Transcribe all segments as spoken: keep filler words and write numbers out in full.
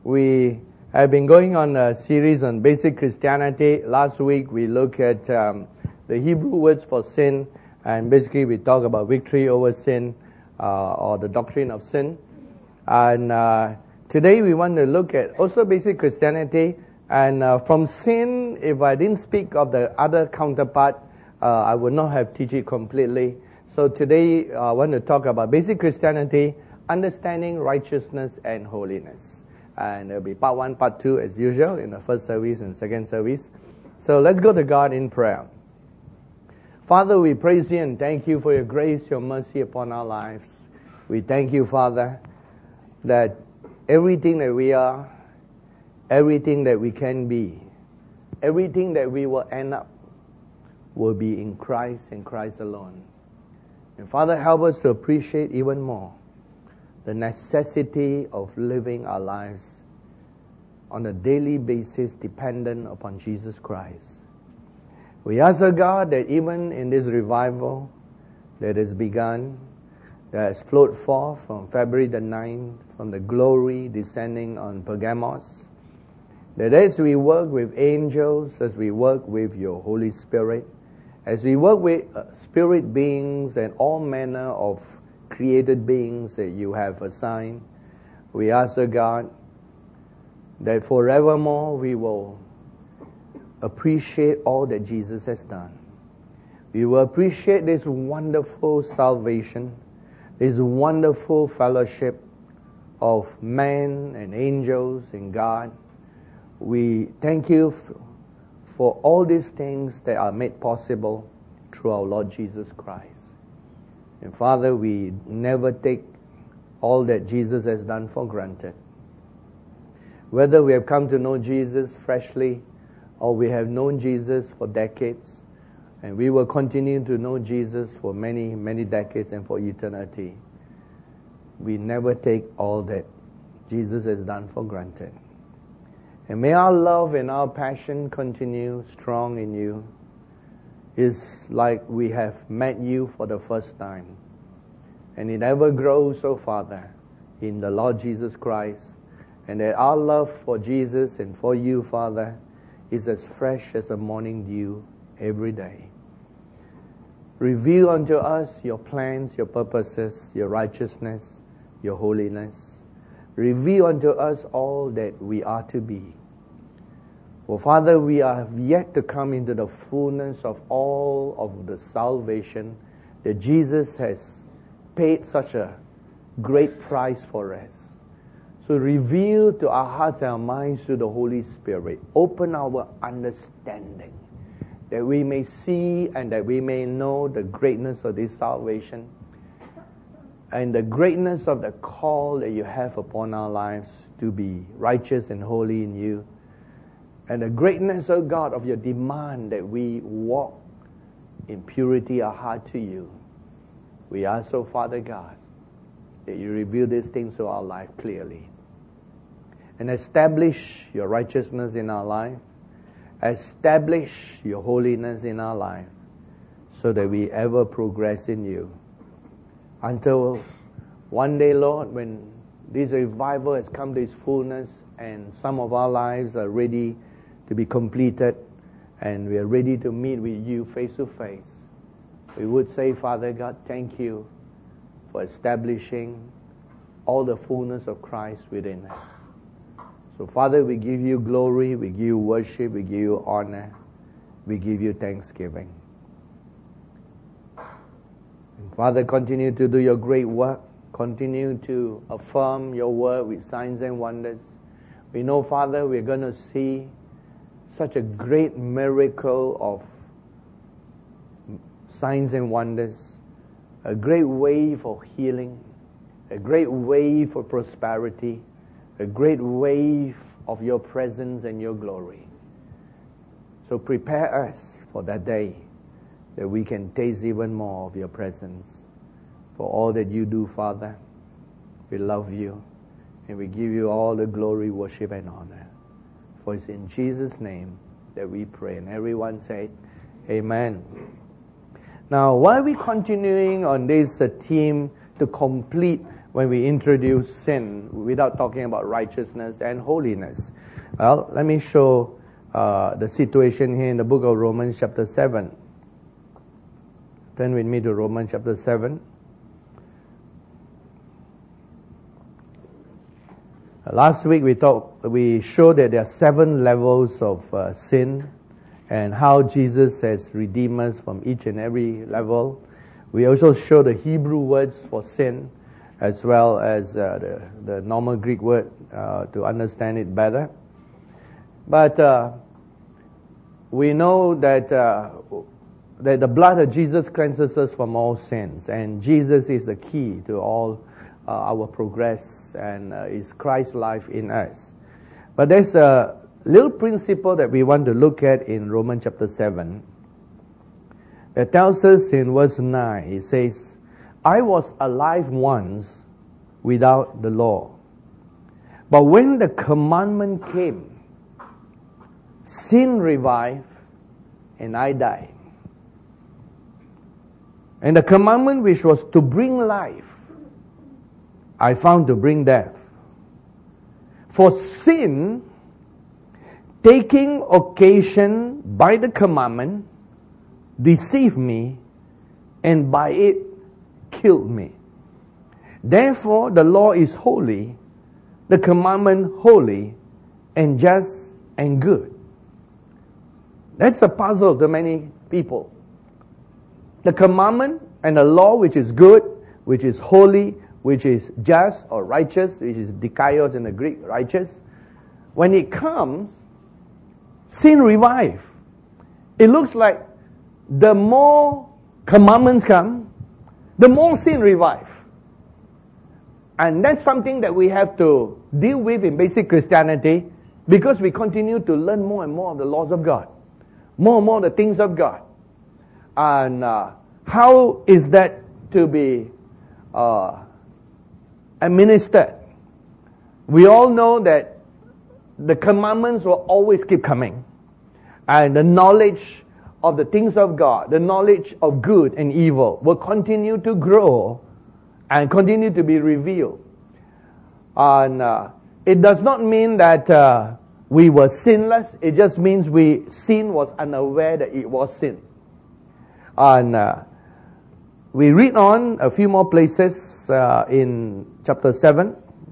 We have been going on a series on basic Christianity. Last week we looked at um, the Hebrew words for sin, and basically we talk about victory over sin uh, or the doctrine of sin. And uh, today we want to look at also basic Christianity. And uh, from sin, if I didn't speak of the other counterpart, uh, I would not have teach it completely. So today uh, I want to talk about basic Christianity, understanding righteousness and holiness. And it'll be part one, part two as usual in the first service and second service. So let's go to God in prayer. Father, we praise you and thank you for your grace, your mercy upon our lives. We thank you, Father, that everything that we are, everything that we can be, everything that we will end up will be in Christ and Christ alone. And Father, help us to appreciate even more the necessity of living our lives on a daily basis dependent upon Jesus Christ. We ask, O God, that even in this revival that has begun, that has flowed forth from February the ninth, from the glory descending on Pergamos, that as we work with angels, as we work with your Holy Spirit, as we work with uh, spirit beings and all manner of created beings that you have assigned, we ask, O God, that forevermore we will appreciate all that Jesus has done. We will appreciate this wonderful salvation, this wonderful fellowship of man and angels and God. We thank you for all these things that are made possible through our Lord Jesus Christ. And Father, we never take all that Jesus has done for granted. Whether we have come to know Jesus freshly or we have known Jesus for decades, and we will continue to know Jesus for many, many decades and for eternity, we never take all that Jesus has done for granted. And may our love and our passion continue strong in you. It's like we have met you for the first time. And it ever grows, oh Father, in the Lord Jesus Christ. And that our love for Jesus and for you, Father, is as fresh as the morning dew every day. Reveal unto us your plans, your purposes, your righteousness, your holiness. Reveal unto us all that we are to be. For Father, we have yet to come into the fullness of all of the salvation that Jesus has paid such a great price for us. So reveal to our hearts and our minds through the Holy Spirit. Open our understanding that we may see and that we may know the greatness of this salvation and the greatness of the call that you have upon our lives to be righteous and holy in you. And the greatness, O God, of your demand that we walk in purity of heart to you. We ask, O Father God, that you reveal these things to our life clearly. And establish your righteousness in our life. Establish your holiness in our life. So that we ever progress in you. Until one day, Lord, when this revival has come to its fullness and some of our lives are ready to be completed, and we are ready to meet with you face to face, we would say, Father God, thank you for establishing all the fullness of Christ within us. So Father, we give you glory, we give you worship, we give you honor, we give you thanksgiving. And Father, continue to do your great work, continue to affirm your word with signs and wonders. We know, Father, we're going to see such a great miracle of signs and wonders, a great wave of healing, a great wave of prosperity, a great wave of your presence and your glory. So prepare us for that day that we can taste even more of your presence. For all that you do, Father, we love you and we give you all the glory, worship, and honor. For it's in Jesus' name that we pray. And everyone said, Amen. Now, while we're continuing on this uh, theme to complete when we introduce sin without talking about righteousness and holiness. Well, let me show uh, the situation here in the book of Romans chapter seven. Turn with me to Romans chapter seven. Last week we talked, we showed that there are seven levels of uh, sin and how Jesus has redeemed us from each and every level. We also showed the Hebrew words for sin as well as uh, the, the normal Greek word uh, to understand it better. But uh, we know that uh, that the blood of Jesus cleanses us from all sins, and Jesus is the key to all uh, our progress and uh, is Christ's life in us. But there's a little principle that we want to look at in Romans chapter seven. It tells us in verse nine, it says, I was alive once without the law, but when the commandment came, sin revived and I died. And the commandment which was to bring life, I found to bring death. For sin, taking occasion by the commandment, deceived me, and by it killed me. Therefore, the law is holy, the commandment holy, and just and good. That's a puzzle to many people. The commandment and the law which is good, which is holy, which is just or righteous, which is dikaios in the Greek, righteous, when it comes, sin revives. It looks like the more commandments come, the more sin revives. And that's something that we have to deal with in basic Christianity because we continue to learn more and more of the laws of God, more and more the things of God. And uh, how is that to be uh, administered? We all know that the commandments will always keep coming. And the knowledge of the things of God, the knowledge of good and evil will continue to grow and continue to be revealed. And uh, it does not mean that uh, we were sinless. It just means we sin was unaware that it was sin. And uh, we read on a few more places uh, in chapter seven.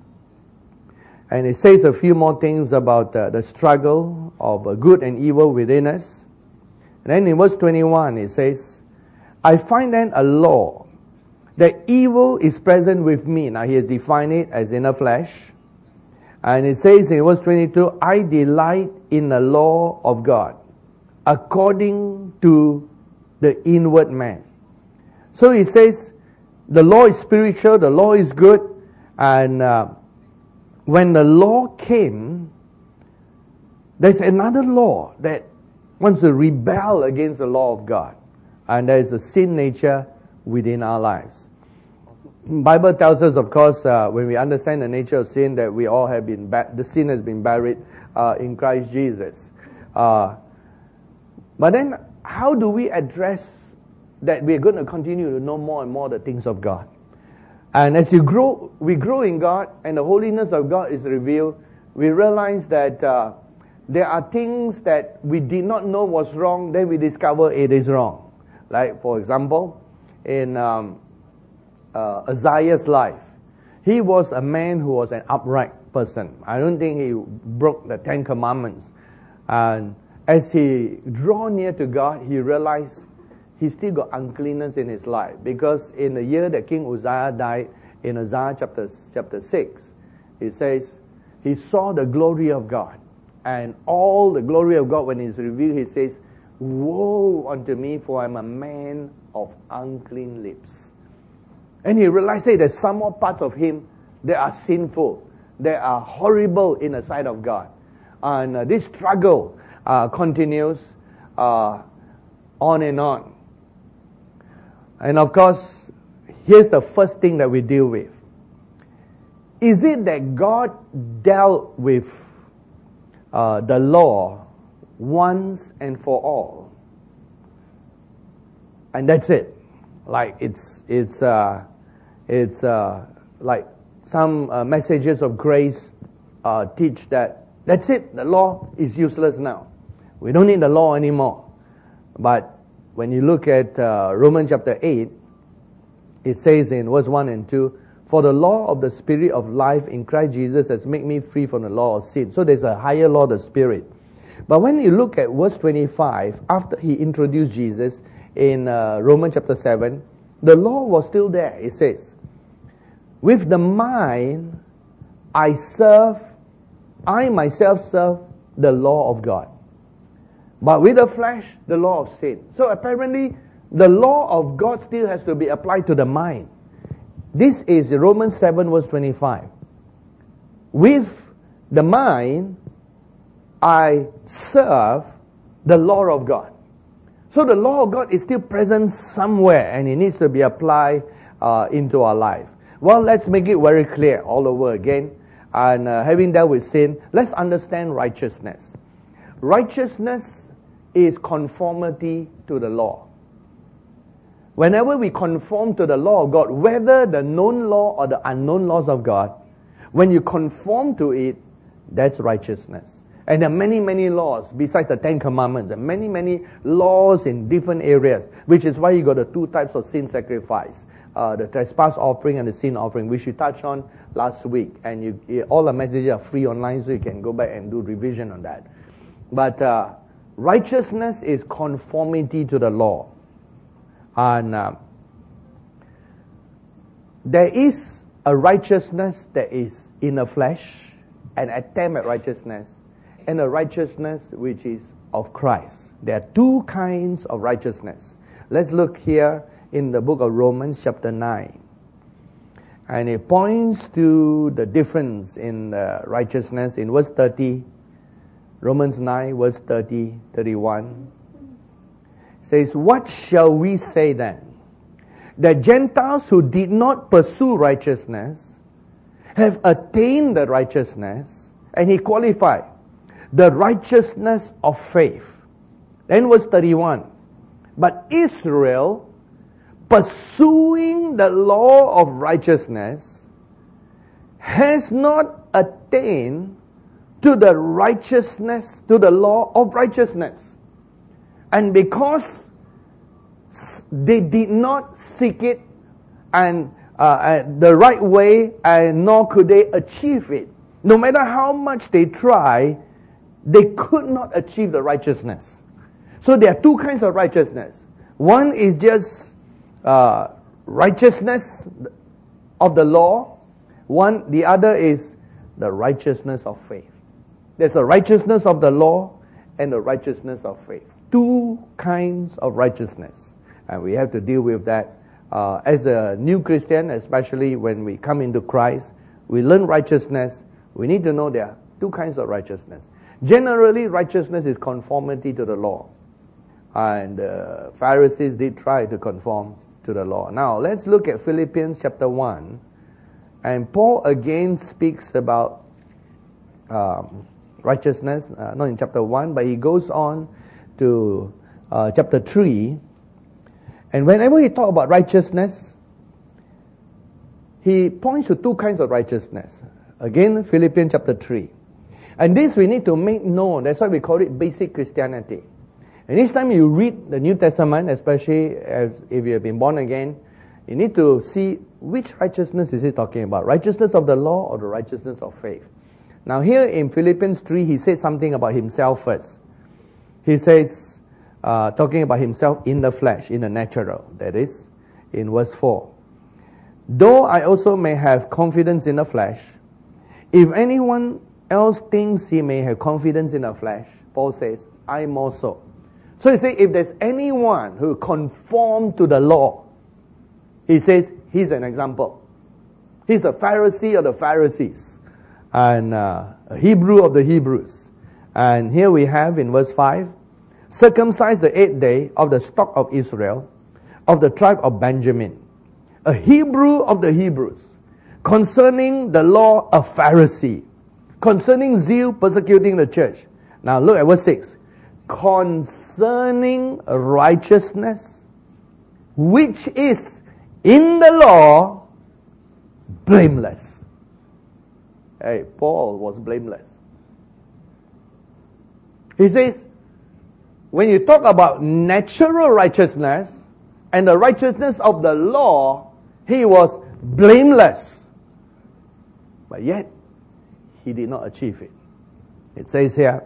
And it says a few more things about uh, the struggle of uh, good and evil within us. And then in verse twenty-one it says, I find then a law that evil is present with me. Now he has defined it as inner flesh. And it says in verse twenty-two, I delight in the law of God according to the inward man. So he says the law is spiritual, the law is good, and uh, when the law came, there's another law that wants to rebel against the law of God, and there is a sin nature within our lives. The Bible tells us, of course, uh, when we understand the nature of sin, that we all have been ba- the sin has been buried uh, in Christ Jesus. Uh, but then, how do we address that we're going to continue to know more and more the things of God? And as you grow, we grow in God, and the holiness of God is revealed, we realize that uh, there are things that we did not know was wrong, then we discover it is wrong. Like, for example, in um, uh, Isaiah's life, he was a man who was an upright person. I don't think he broke the Ten Commandments. And as he drew near to God, he realized he still got uncleanness in his life. Because in the year that King Uzziah died, in Isaiah chapter, chapter six, it says, he saw the glory of God. And all the glory of God, when it's revealed, he says, woe unto me, for I'm a man of unclean lips. And he realized, hey, there's some more parts of him that are sinful, that are horrible in the sight of God. And uh, this struggle uh, continues uh, on and on. And of course, here's the first thing that we deal with. Is it that God dealt with uh, the law once and for all? And that's it. Like it's it's uh, it's uh, like some uh, messages of grace uh, teach that that's it, the law is useless now. We don't need the law anymore. But when you look at uh, Romans chapter eight, it says in verse one and two, for the law of the Spirit of life in Christ Jesus has made me free from the law of sin. So there's a higher law, the Spirit. But when you look at verse twenty-five, after he introduced Jesus in uh, Romans chapter seven, the law was still there. It says, with the mind I serve, I myself serve the law of God. But with the flesh, the law of sin. So apparently, the law of God still has to be applied to the mind. This is Romans seven verse twenty-five. With the mind, I serve the law of God. So the law of God is still present somewhere and it needs to be applied uh, into our life. Well, let's make it very clear all over again. And uh, having dealt with sin, let's understand righteousness. Righteousness is conformity to the law. Whenever we conform to the law of God, whether the known law or the unknown laws of God, when you conform to it, that's righteousness. And there are many, many laws besides the Ten Commandments. There are many, many laws in different areas, which is why you got the two types of sin sacrifice. Uh, the trespass offering and the sin offering, which we touched on last week. And you, you, all the messages are free online, so you can go back and do revision on that. But uh, righteousness is conformity to the law. And uh, there is a righteousness that is in the flesh, an attempt at righteousness, and a righteousness which is of Christ. There are two kinds of righteousness. Let's look here in the book of Romans chapter nine. And it points to the difference in uh, righteousness in verse thirty. Romans nine verse thirty, thirty-one. Says, what shall we say then? The Gentiles who did not pursue righteousness have attained the righteousness, and he qualified, the righteousness of faith. Then verse thirty-one. But Israel, pursuing the law of righteousness, has not attained to the righteousness, to the law of righteousness. And because they did not seek it and uh, the right way, and nor could they achieve it, no matter how much they try, they could not achieve the righteousness. So there are two kinds of righteousness. One is just uh, righteousness of the law. One, the other is the righteousness of faith. There's the righteousness of the law and the righteousness of faith. Two kinds of righteousness. And we have to deal with that. Uh, as a new Christian, especially when we come into Christ, we learn righteousness. We need to know there are two kinds of righteousness. Generally, righteousness is conformity to the law. And the uh, Pharisees did try to conform to the law. Now, let's look at Philippians chapter one. And Paul again speaks about um, righteousness, uh, not in chapter one, but he goes on to uh, chapter three. And whenever he talks about righteousness, he points to two kinds of righteousness. Again, Philippians chapter three. And this we need to make known. That's why we call it basic Christianity. And each time you read the New Testament, especially as if you have been born again, you need to see which righteousness is he talking about. Righteousness of the law or the righteousness of faith. Now here in Philippians three, he says something about himself first. He says, uh, talking about himself in the flesh, in the natural. That is, in verse four. Though I also may have confidence in the flesh, if anyone else thinks he may have confidence in the flesh, Paul says, I more so. So he says, if there's anyone who conform to the law, he says, he's an example. He's a Pharisee of the Pharisees, and uh, a Hebrew of the Hebrews. And here we have in verse five, circumcised the eighth day of the stock of Israel, of the tribe of Benjamin, a Hebrew of the Hebrews, concerning the law a Pharisee, concerning zeal persecuting the church. Now look at verse six. Concerning righteousness, which is in the law, blameless. Hey, Paul was blameless. He says, when you talk about natural righteousness and the righteousness of the law, he was blameless. But yet, he did not achieve it. It says here,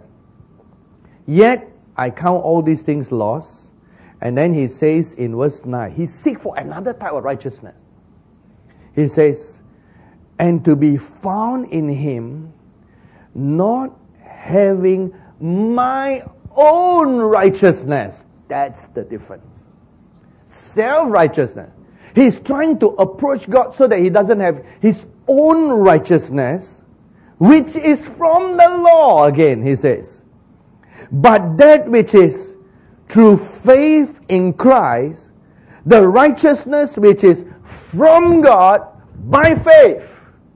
yet I count all these things lost. And then he says in verse nine, he seeks for another type of righteousness. He says, and to be found in him, not having my own righteousness. That's the difference. Self-righteousness. He's trying to approach God so that he doesn't have his own righteousness, which is from the law, again, he says. But that which is through faith in Christ, the righteousness which is from God by faith.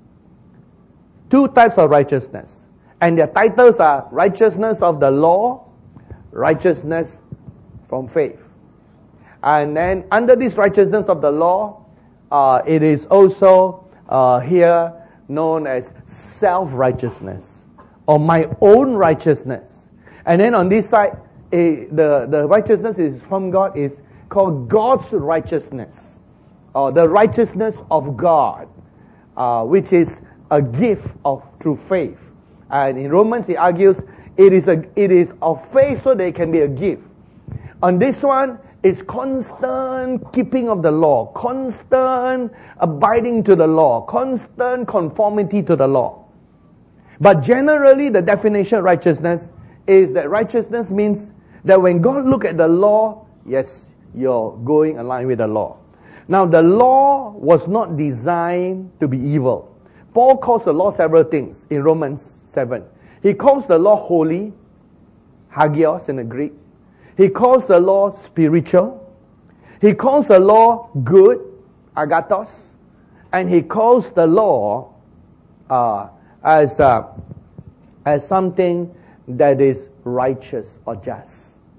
Two types of righteousness. And their titles are righteousness of the law, righteousness from faith. And then under this righteousness of the law, uh, it is also uh, here known as self-righteousness or my own righteousness. And then on this side, a, the, the righteousness is from God is called God's righteousness, or the righteousness of God, uh, which is a gift of through faith. And in Romans, he argues it is a it is of faith, so that it can be a gift. On this one, it's constant keeping of the law, constant abiding to the law, constant conformity to the law. But generally, the definition of righteousness is that righteousness means that when God look at the law, yes, you're going along with the law. Now, the law was not designed to be evil. Paul calls the law several things in Romans seven. He calls the law holy, hagios in the Greek. He calls the law spiritual. He calls the law good, agathos. And he calls the law uh, as uh, as something that is righteous or just.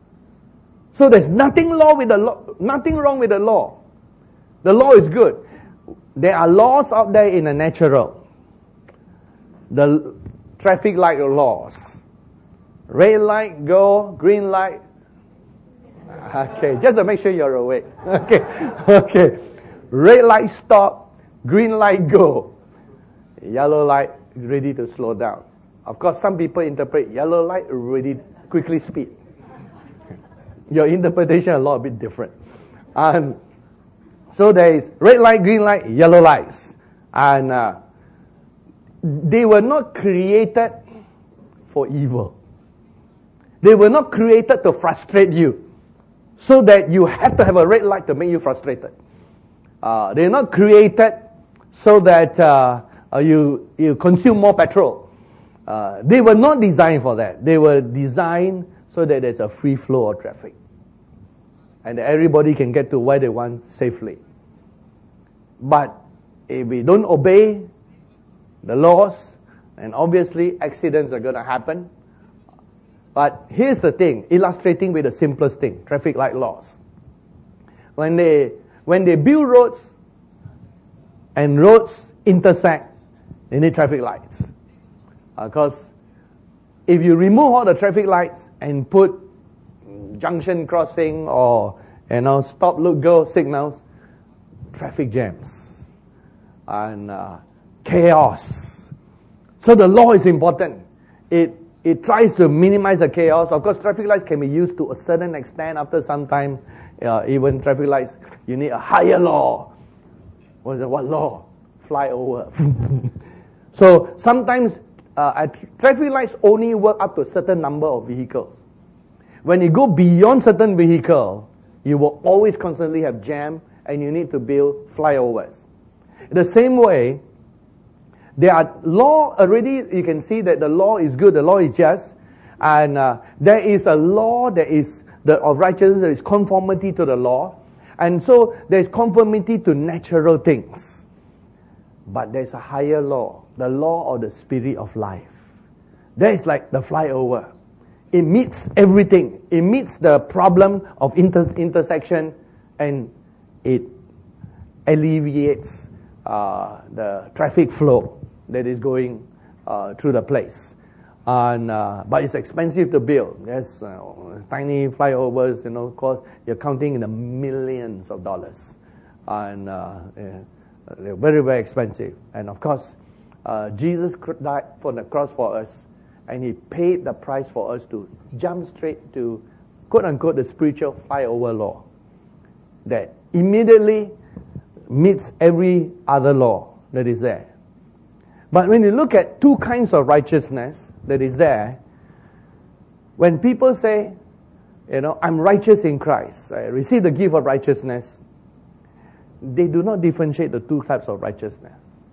So there's nothing wrong with the law. Nothing wrong with the law. The law is good. There are laws out there in the natural. The traffic light laws. Red light, go. Green light. Okay, just to make sure you're awake. Okay, okay. Red light, stop. Green light, go. Yellow light, ready to slow down. Of course, some people interpret yellow light, ready, quickly speed. Your interpretation is a lot bit different. And so there is red light, green light, yellow lights. And uh, they were not created for evil. They were not created to frustrate you, so that you have to have a red light to make you frustrated. Uh, they're not created so that uh, uh, you, you consume more petrol. Uh, they were not designed for that. They were designed so that there's a free flow of traffic. And that everybody can get to where they want safely. But if we don't obey the laws, then obviously accidents are going to happen. But here's the thing, illustrating with the simplest thing, traffic light laws. When they when they build roads and roads intersect, they need traffic lights. Because uh, if you remove all the traffic lights and put junction crossing or you know stop, look, go signals, traffic jams and uh, chaos. So the law is important. It It tries to minimize the chaos. Of course, traffic lights can be used to a certain extent. After some time, uh, even traffic lights, you need a higher law. What is it? What law? Fly over. So sometimes uh, traffic lights only work up to a certain number of vehicles. When you go beyond certain vehicle, you will always constantly have jam, and you need to build flyovers. The same way, there are law already, you can see that the law is good, the law is just, and uh, there is a law that is the, of righteousness, there is conformity to the law, and so there is conformity to natural things. But there is a higher law, the law of the spirit of life. That is like the flyover. It meets everything. It meets the problem of inter- intersection, and it alleviates uh, the traffic flow that is going uh, through the place. And, uh, but it's expensive to build. There's uh, tiny flyovers, you know, cost, you're counting in the millions of dollars. And uh, yeah, they're very, very expensive. And of course, uh, Jesus died for the cross for us, and He paid the price for us to jump straight to, quote unquote, the spiritual flyover law that immediately meets every other law that is there. But when you look at two kinds of righteousness that is there, when people say, you know, I'm righteous in Christ, I receive the gift of righteousness, they do not differentiate the two types of righteousness.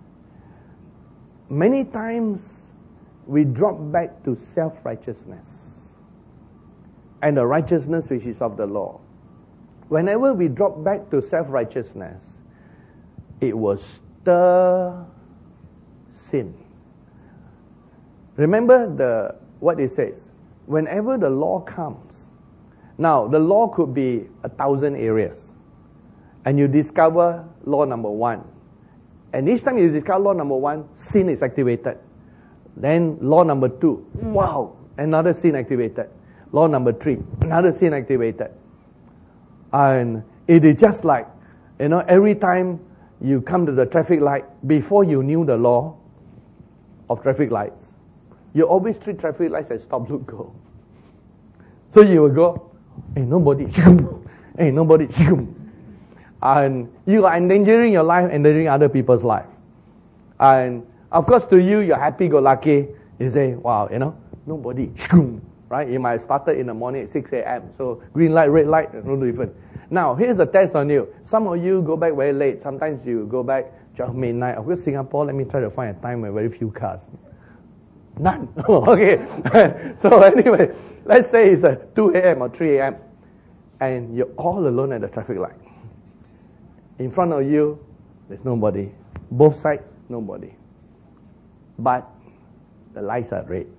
Many times we drop back to self-righteousness and the righteousness which is of the law. Whenever we drop back to self-righteousness, it will stir sin. Remember the what it says. Whenever the law comes, now the law could be a thousand areas, and you discover law number one. And each time you discover law number one, sin is activated. Then law number two, wow, another sin activated. Law number three, another sin activated. And it is just like, you know, every time you come to the traffic light, before you knew the law of traffic lights, you always treat traffic lights as stop, look, go. So you will go, hey, nobody, hey, nobody, and you are endangering your life, endangering other people's life. And of course, to you, you're happy-go-lucky. You say, wow, you know, nobody, right? You might have started in the morning at six a.m. So green light, red light, no different. Now, here's a test on you. Some of you go back very late. Sometimes you go back twelve midnight. Of course, Singapore, let me try to find a time where very few cars. None. Okay. So anyway, let's say it's a two a.m. or three a.m. and you're all alone at the traffic light. In front of you, there's nobody. Both sides, nobody. But the lights are red.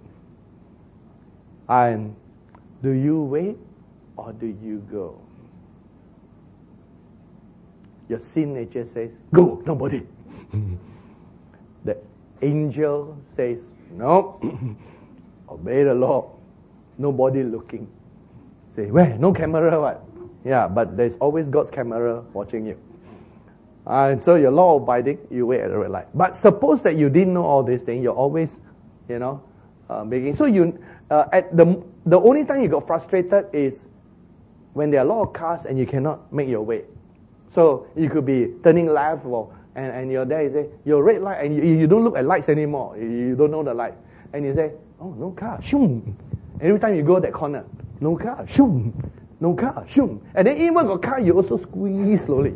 And do you wait or do you go? Your sin nature says, go, nobody. The angel says, no, obey the law. Nobody looking. Say, where? No camera, what? Yeah, but there's always God's camera watching you. And so you're law abiding, you wait at the red light. But suppose that you didn't know all these things, you're always, you know, uh, making. So you, uh, at the the only time you got frustrated is when there are a lot of cars and you cannot make your way. So you could be turning left, or, and, and you're there, you say, you're red light, and you, you don't look at lights anymore. You, you don't know the light. And you say, oh, no car, shoom. Every time you go that corner, no car, shoom. No car, shoom. And then even got car, you also squeeze slowly.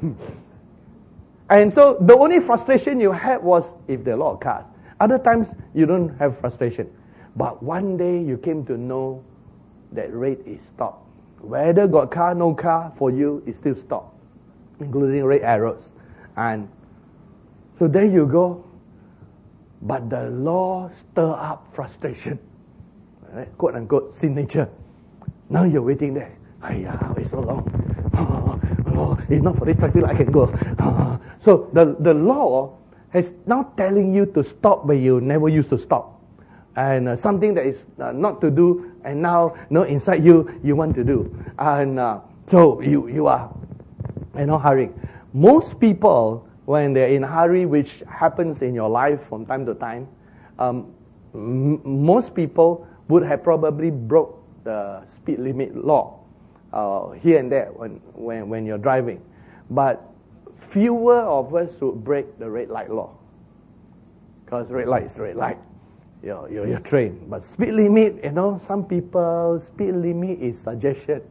And so the only frustration you had was if there are a lot of cars. Other times, you don't have frustration. But one day, you came to know that red is stop. Whether got car, no car, for you, it's still stop, including red arrows. And so there you go. But the law stir up frustration. Right? Quote unquote, sin nature. Now you're waiting there. Ayah, it's so long. Oh, oh, if not for this traffic light, I can go. Oh. So the, the law is now telling you to stop where you never used to stop. And uh, something that is uh, not to do, and now, no, inside you, you want to do. And uh, so you, you are, you know, hurrying. Most people, when they're in a hurry, which happens in your life from time to time, um, m- most people would have probably broke the speed limit law uh, here and there when, when, when you're driving. But fewer of us would break the red light law. Because red light is red light. You're, you're, you're trained. But speed limit, you know, some people, speed limit is suggestion.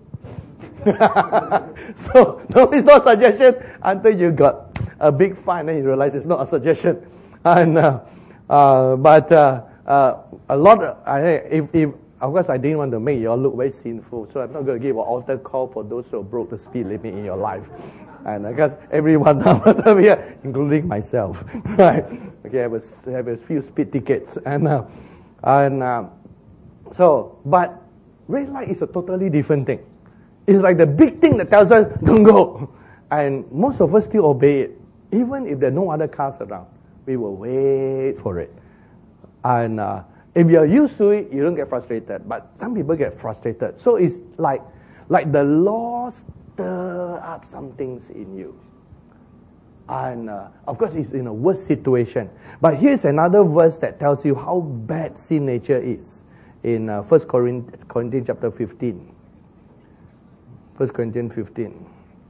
So, no, it's not suggestion until you got a big fine, then you realize it's not a suggestion. And uh, uh, But uh, uh, a lot, of, uh, if, if, of course, I didn't want to make you all look very sinful, so I'm not going to give an altar call for those who broke the speed limit in your life. And I guess everyone over here, including myself, right? Okay, I was I have a few speed tickets, and uh, and uh, so, but red light is a totally different thing. It's like the big thing that tells us don't go, and most of us still obey it, even if there are no other cars around. We will wait for it. And uh, if you're used to it, you don't get frustrated. But some people get frustrated. So it's like, like the law stir up some things in you. And uh, of course, it's in a worse situation. But here's another verse that tells you how bad sin nature is. In uh, First Corinthians chapter fifteen. First Corinthians fifteen.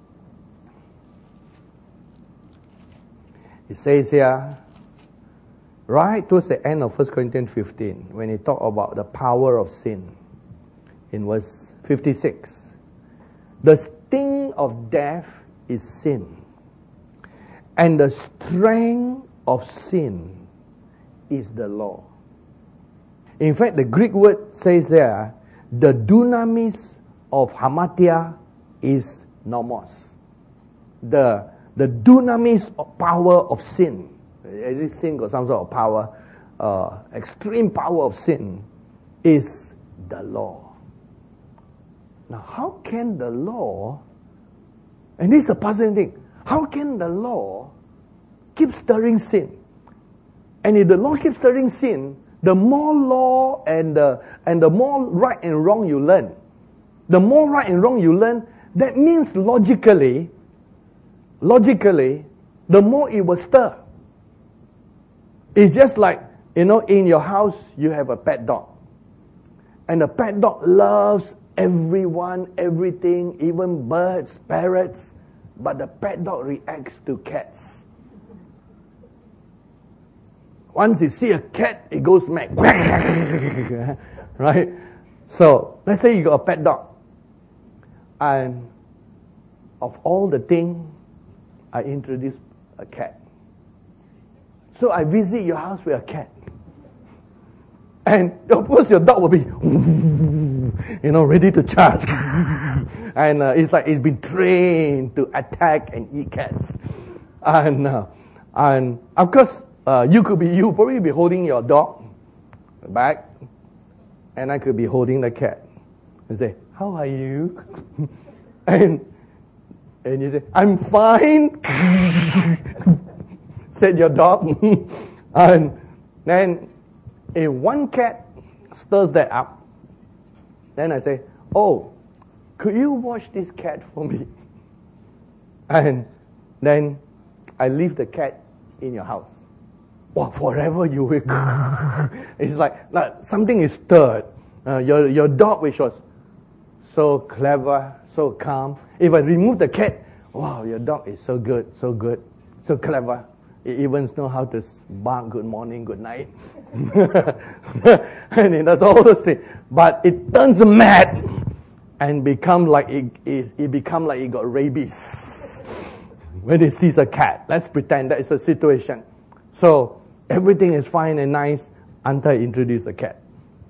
It says here, right towards the end of First Corinthians fifteen, when he talk about the power of sin, in verse fifty-six, the sting of death is sin, and the strength of sin is the law. In fact, the Greek word says there, the dunamis of hamartia is nomos. The, the dunamis of power of sin. Every sin got some sort of power. Uh, extreme power of sin is the law. Now, how can the law, and this is the puzzling thing, how can the law keep stirring sin? And if the law keeps stirring sin, the more law and the, and the more right and wrong you learn, the more right and wrong you learn, that means logically, logically, the more it will stir. It's just like, you know, in your house, you have a pet dog. And the pet dog loves everyone, everything, even birds, parrots. But the pet dog reacts to cats. Once you see a cat, it goes mad. Right? So, let's say you got a pet dog. And of all the things, I introduce a cat. So I visit your house with a cat. And of course your dog will be, you know, ready to charge. And uh, it's like it's been trained to attack and eat cats. And, uh, and of course, uh, you could be, you probably be holding your dog back. And I could be holding the cat. And say, how are you? and, and you say, I'm fine. Said your dog. And then if one cat stirs that up, then I say, oh, could you wash this cat for me? And then I leave the cat in your house. Well, forever you will. It's like, like something is stirred. Uh, your, your dog, which was so clever, so calm. If I remove the cat, wow, your dog is so good, so good, so clever. It even knows how to bark good morning, good night. And it does all those things. But it turns mad and become like it, it, it become like it got rabies when it sees a cat. Let's pretend that is a situation. So everything is fine and nice until I introduce a cat.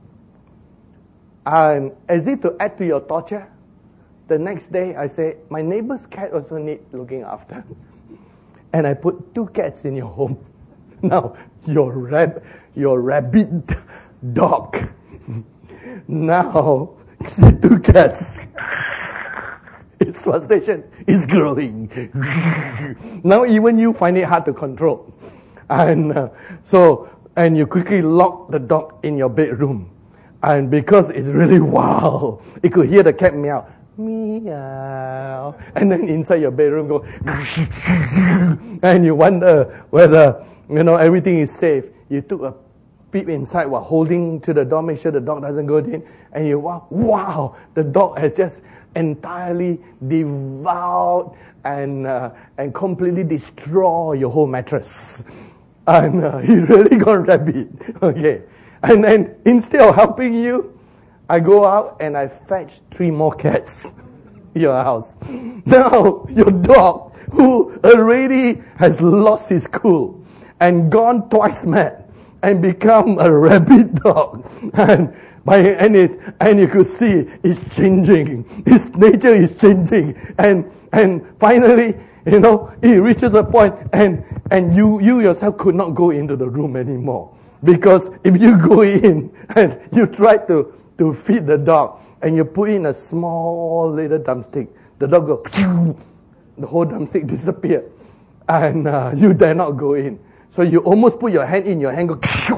And as if to add to your torture, the next day I say, my neighbor's cat also needs looking after. And I put two cats in your home. Now, your rab, your rabbit dog. Now, two cats. Its frustration is growing. Now, even you find it hard to control. And uh, so, and you quickly lock the dog in your bedroom. And because it's really wild, it could hear the cat meow. Meow. And then inside your bedroom go, and you wonder whether, you know, everything is safe. You took a peep inside while holding to the door, make sure the dog doesn't go in, and you wow, wow, the dog has just entirely devoured and uh, and completely destroyed your whole mattress. And uh, he really got rabid. Okay. And then instead of helping you, I go out and I fetch three more cats in your house. Now, your dog, who already has lost his cool and gone twice mad and become a rabid dog, and by and it and you could see it's changing. Its nature is changing, and and finally, you know, it reaches a point, and and you you yourself could not go into the room anymore, because if you go in and you try to to feed the dog, and you put in a small little drumstick, the dog go, the whole drumstick disappear, and uh, you dare not go in. So you almost put your hand in your hand, go, whoa,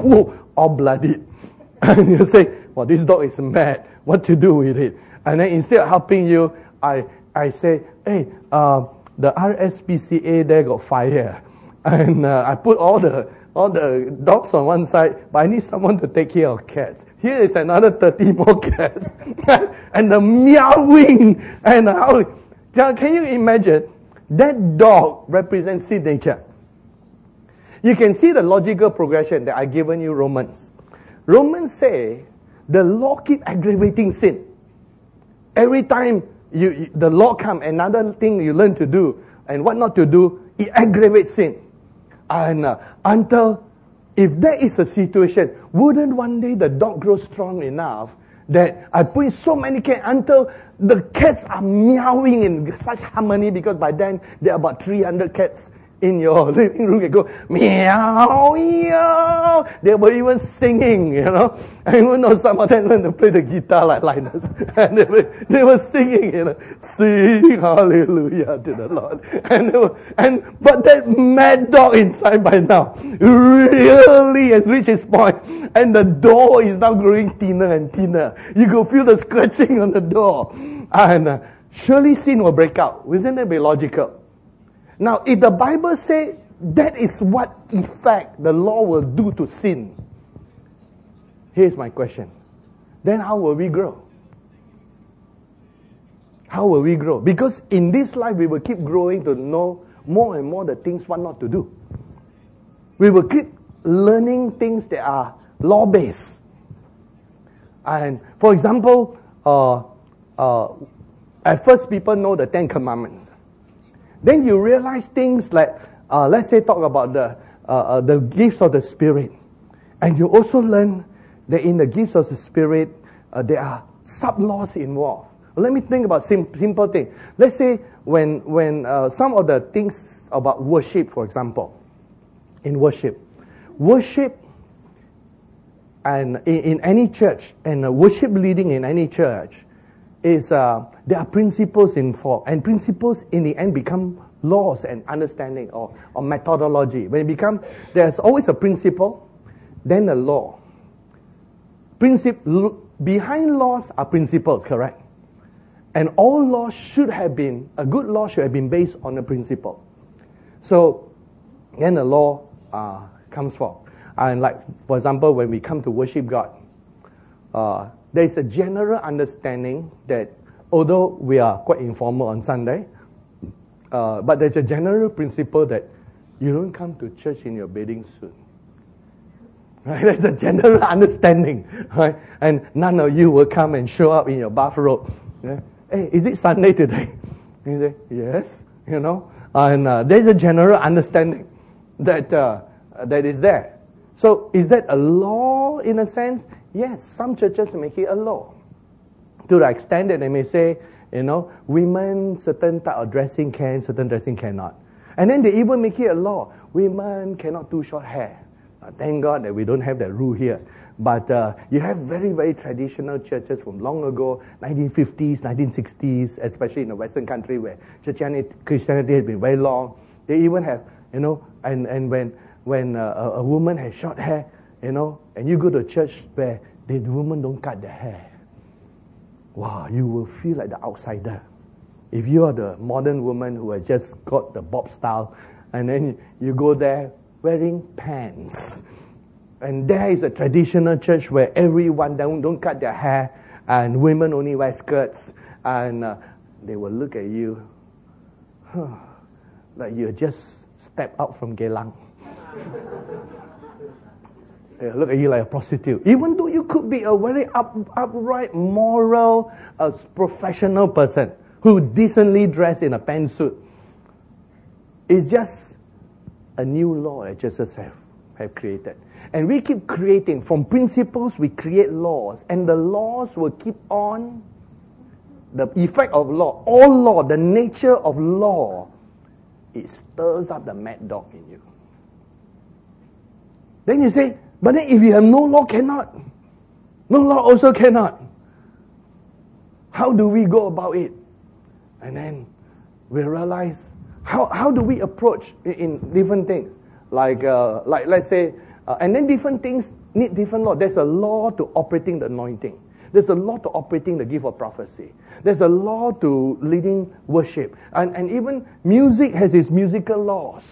all bloodied. And you say, well, this dog is mad. What to do with it? And then instead of helping you, I I say, hey, uh, the R S P C A there got fire. And uh, I put all the all the dogs on one side, but I need someone to take care of cats. Here is another thirty more cats. And the meowing and how. Can you imagine? That dog represents sin nature. You can see the logical progression that I've given you Romans. Romans say the law keep aggravating sin. Every time you, you the law come, another thing you learn to do and what not to do, it aggravates sin. And uh, until, if there is a situation, wouldn't one day the dog grow strong enough that I put in so many cats until the cats are meowing in such harmony, because by then there are about three hundred cats in your living room. You go meow, meow. They were even singing, you know. I even know some of them learned to play the guitar like Linus, and they were they were singing, you know, sing hallelujah to the Lord. And they were, and but that mad dog inside by now really has reached its point, and the door is now growing thinner and thinner. You could feel the scratching on the door, and uh, surely sin will break out. Isn't that be logical? Now, if the Bible says that is what effect the law will do to sin, here's my question. Then how will we grow? How will we grow? Because in this life, we will keep growing to know more and more the things what not to do. We will keep learning things that are law-based. And, for example, uh, uh, at first people know the Ten Commandments. Then you realize things like, uh, let's say, talk about the uh, uh, the gifts of the Spirit. And you also learn that in the gifts of the Spirit, uh, there are sub-laws involved. Let me think about sim- simple thing. Let's say when when uh, some of the things about worship, for example, in worship. Worship and in, in any church, and uh, worship leading in any church, is uh, there are principles involved, and principles in the end become laws and understanding or, or methodology. When it become, there's always a principle, then a law. Princip- l- behind laws are principles, correct? And all laws should have been, a good law should have been based on a principle. So then the law uh, comes forth. And like, for example, when we come to worship God, uh, there is a general understanding that although we are quite informal on Sunday, uh, but there's a general principle that you don't come to church in your bathing suit. Right? There's a general understanding, right? And none of you will come and show up in your bathrobe. Yeah? Hey, is it Sunday today? And you say, yes, you know. And uh, there's a general understanding that uh, that is there. So is that a law in a sense? Yes, some churches make it a law. To the extent that they may say, you know, women, certain type of dressing can, certain dressing cannot. And then they even make it a law. Women cannot do short hair. Uh, thank God that we don't have that rule here. But uh, you have very, very traditional churches from long ago, nineteen fifties, nineteen sixties, especially in the Western country where Christianity has been very long. They even have, you know, and, and when, when uh, a, a woman has short hair, you know, and you go to a church where the women don't cut their hair, wow, you will feel like the outsider. If you are the modern woman who has just got the bob style, and then you go there wearing pants, and there is a traditional church where everyone don't, don't cut their hair, and women only wear skirts, and uh, they will look at you huh, like you just stepped out from Geylang. They look at you like a prostitute. Even though you could be a very up, upright, moral, uh, professional person who decently dressed in a pantsuit. It's just a new law that Jesus have, have created. And we keep creating. From principles, we create laws. And the laws will keep on. The effect of law, all law, the nature of law, it stirs up the mad dog in you. Then you say, but then if you have no law, cannot. No law also cannot. How do we go about it? And then we realize, how how do we approach in, in different things? Like, uh, like let's say, uh, and then different things need different law. There's a law to operating the anointing. There's a law to operating the gift of prophecy. There's a law to leading worship. And, and even music has its musical laws.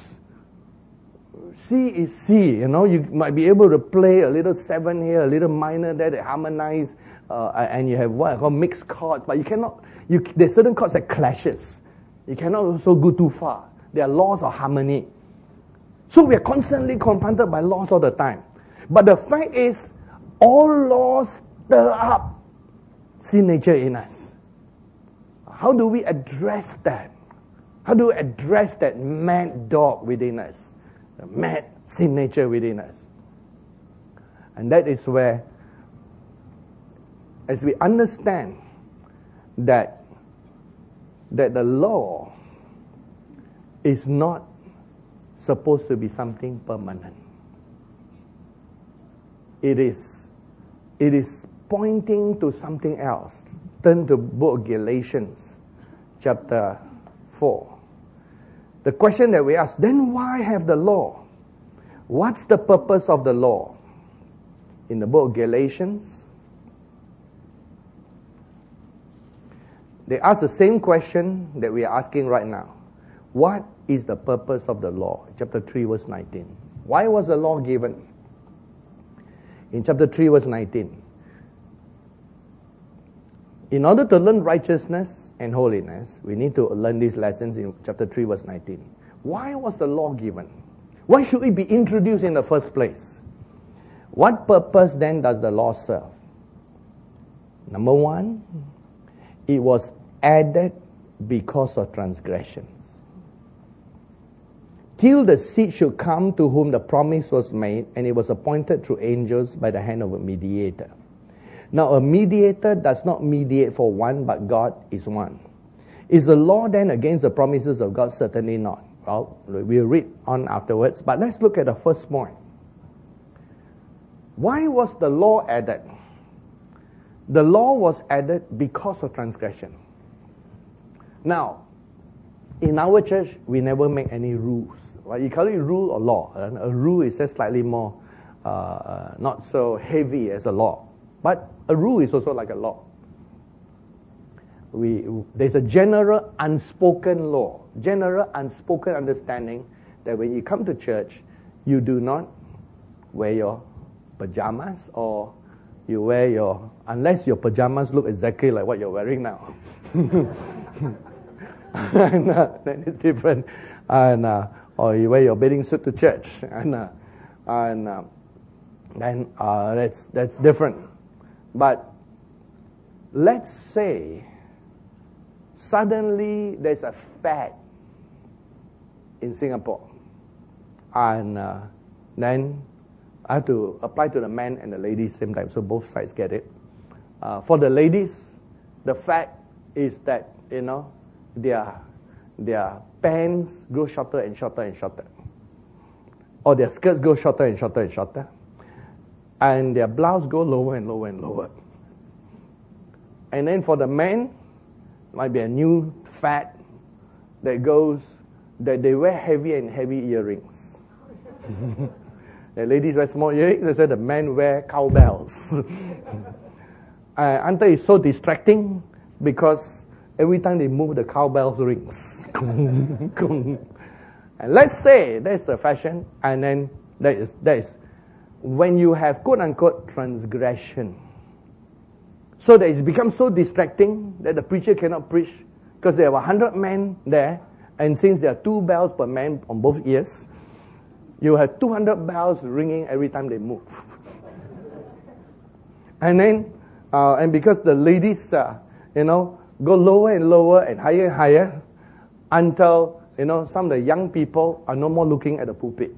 C is C, you know, you might be able to play a little seven here, a little minor there, they harmonize, uh, and you have what I call mixed chords, but you cannot, you, there's certain chords that clashes. You cannot also go too far. There are laws of harmony. So we are constantly confronted by laws all the time. But the fact is, all laws stir up sin nature in us. How do we address that? How do we address that mad dog within us? The mad sin nature within us. And that is where, as we understand that, that the law is not supposed to be something permanent. It is, it is pointing to something else. Turn to book of Galatians, chapter four. The question that we ask, then why have the law? What's the purpose of the law? In the book of Galatians, they ask the same question that we are asking right now. What is the purpose of the law? Chapter three, verse nineteen. Why was the law given? In chapter three, verse nineteen. In order to learn righteousness and holiness, we need to learn these lessons in chapter three, verse nineteen. Why was the law given? Why should it be introduced in the first place? What purpose then does the law serve? Number one, it was added because of transgressions. Till the seed should come to whom the promise was made, and it was appointed through angels by the hand of a mediator. Now, a mediator does not mediate for one, but God is one. Is the law then against the promises of God? Certainly not. Well, we'll read on afterwards, but let's look at the first point. Why was the law added? The law was added because of transgression. Now, in our church, we never make any rules. Right? You call it rule or law. A rule is just slightly more, uh, not so heavy as a law. But a rule is also like a law. We, there's a general unspoken law, general unspoken understanding that when you come to church, you do not wear your pajamas, or you wear your, unless your pajamas look exactly like what you're wearing now. and, uh, then it's different. And, uh, or you wear your bathing suit to church. And, uh, and uh, then uh, that's, that's different. But let's say suddenly there's a fad in Singapore, and uh, then I have to apply to the men and the ladies same time, so both sides get it. Uh, for the ladies, the fact is that, you know, their their pants grow shorter and shorter and shorter, or their skirts go shorter and shorter and shorter, and their blouse go lower and lower and lower. And then for the men, might be a new fad that goes, that they wear heavy and heavy earrings. The ladies wear small earrings, they say the men wear cowbells. uh, until it's so distracting, because every time they move, the cowbells rings. And let's say that's the fashion, and then that is, that is when you have quote-unquote transgression. So that it's become so distracting that the preacher cannot preach, because there are a hundred men there, and since there are two bells per man on both ears, you have two hundred bells ringing every time they move. And then, uh, and because the ladies, uh, you know, go lower and lower and higher and higher, until, you know, some of the young people are no more looking at the pulpit.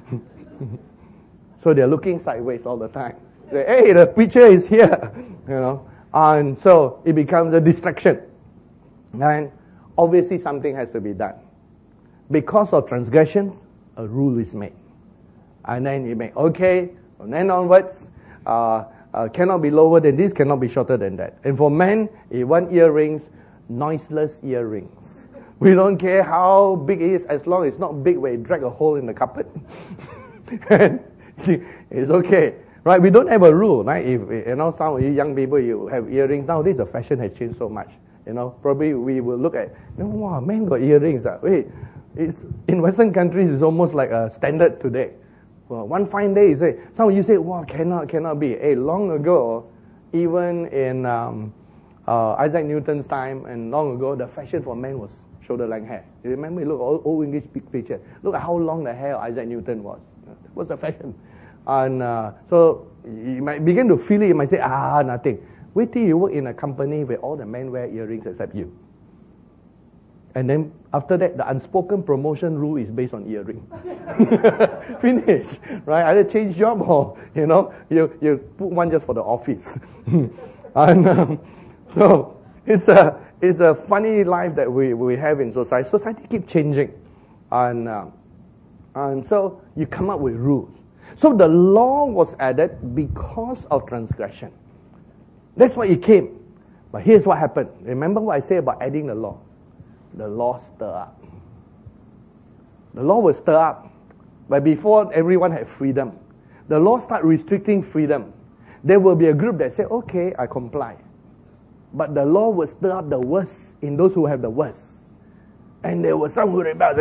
So they're looking sideways all the time. They, hey, the preacher is here, you know. And so it becomes a distraction. And obviously something has to be done. Because of transgressions, a rule is made. And then you make, okay, from then onwards, uh, uh, cannot be lower than this, cannot be shorter than that. And for men, if you want earrings, noiseless earrings. We don't care how big it is, as long as it's not big where you drag a hole in the carpet. And it's okay. Right? We don't have a rule, right? If, you know, some of you young people, you have earrings. Nowadays, the fashion has changed so much. You know, probably we will look at, you know, wow, men got earrings. Ah. Wait, it's, in Western countries, it's almost like a standard today. Well, one fine day, you say, some of you say, wow, cannot, cannot be. Hey, long ago, even in um, uh, Isaac Newton's time and long ago, the fashion for men was shoulder-length hair. You remember, look, old, old English picture. Look at how long the hair of Isaac Newton was. That was the fashion. And uh, so you might begin to feel it. You might say, ah, nothing. Wait till you work in a company where all the men wear earrings except you. And then after that, the unspoken promotion rule is based on earring. Finish, right? Either change job or, you know, you, you put one just for the office. And um, so it's a it's a funny life that we, we have in society. Society keeps changing. And, uh, and so you come up with rules. So the law was added because of transgression. That's why it came. But here's what happened. Remember what I said about adding the law? The law stir up. The law will stir up. But before everyone had freedom, the law start restricting freedom. There will be a group that say, okay, I comply. But the law will stir up the worst in those who have the worst. And there were some who rebelled,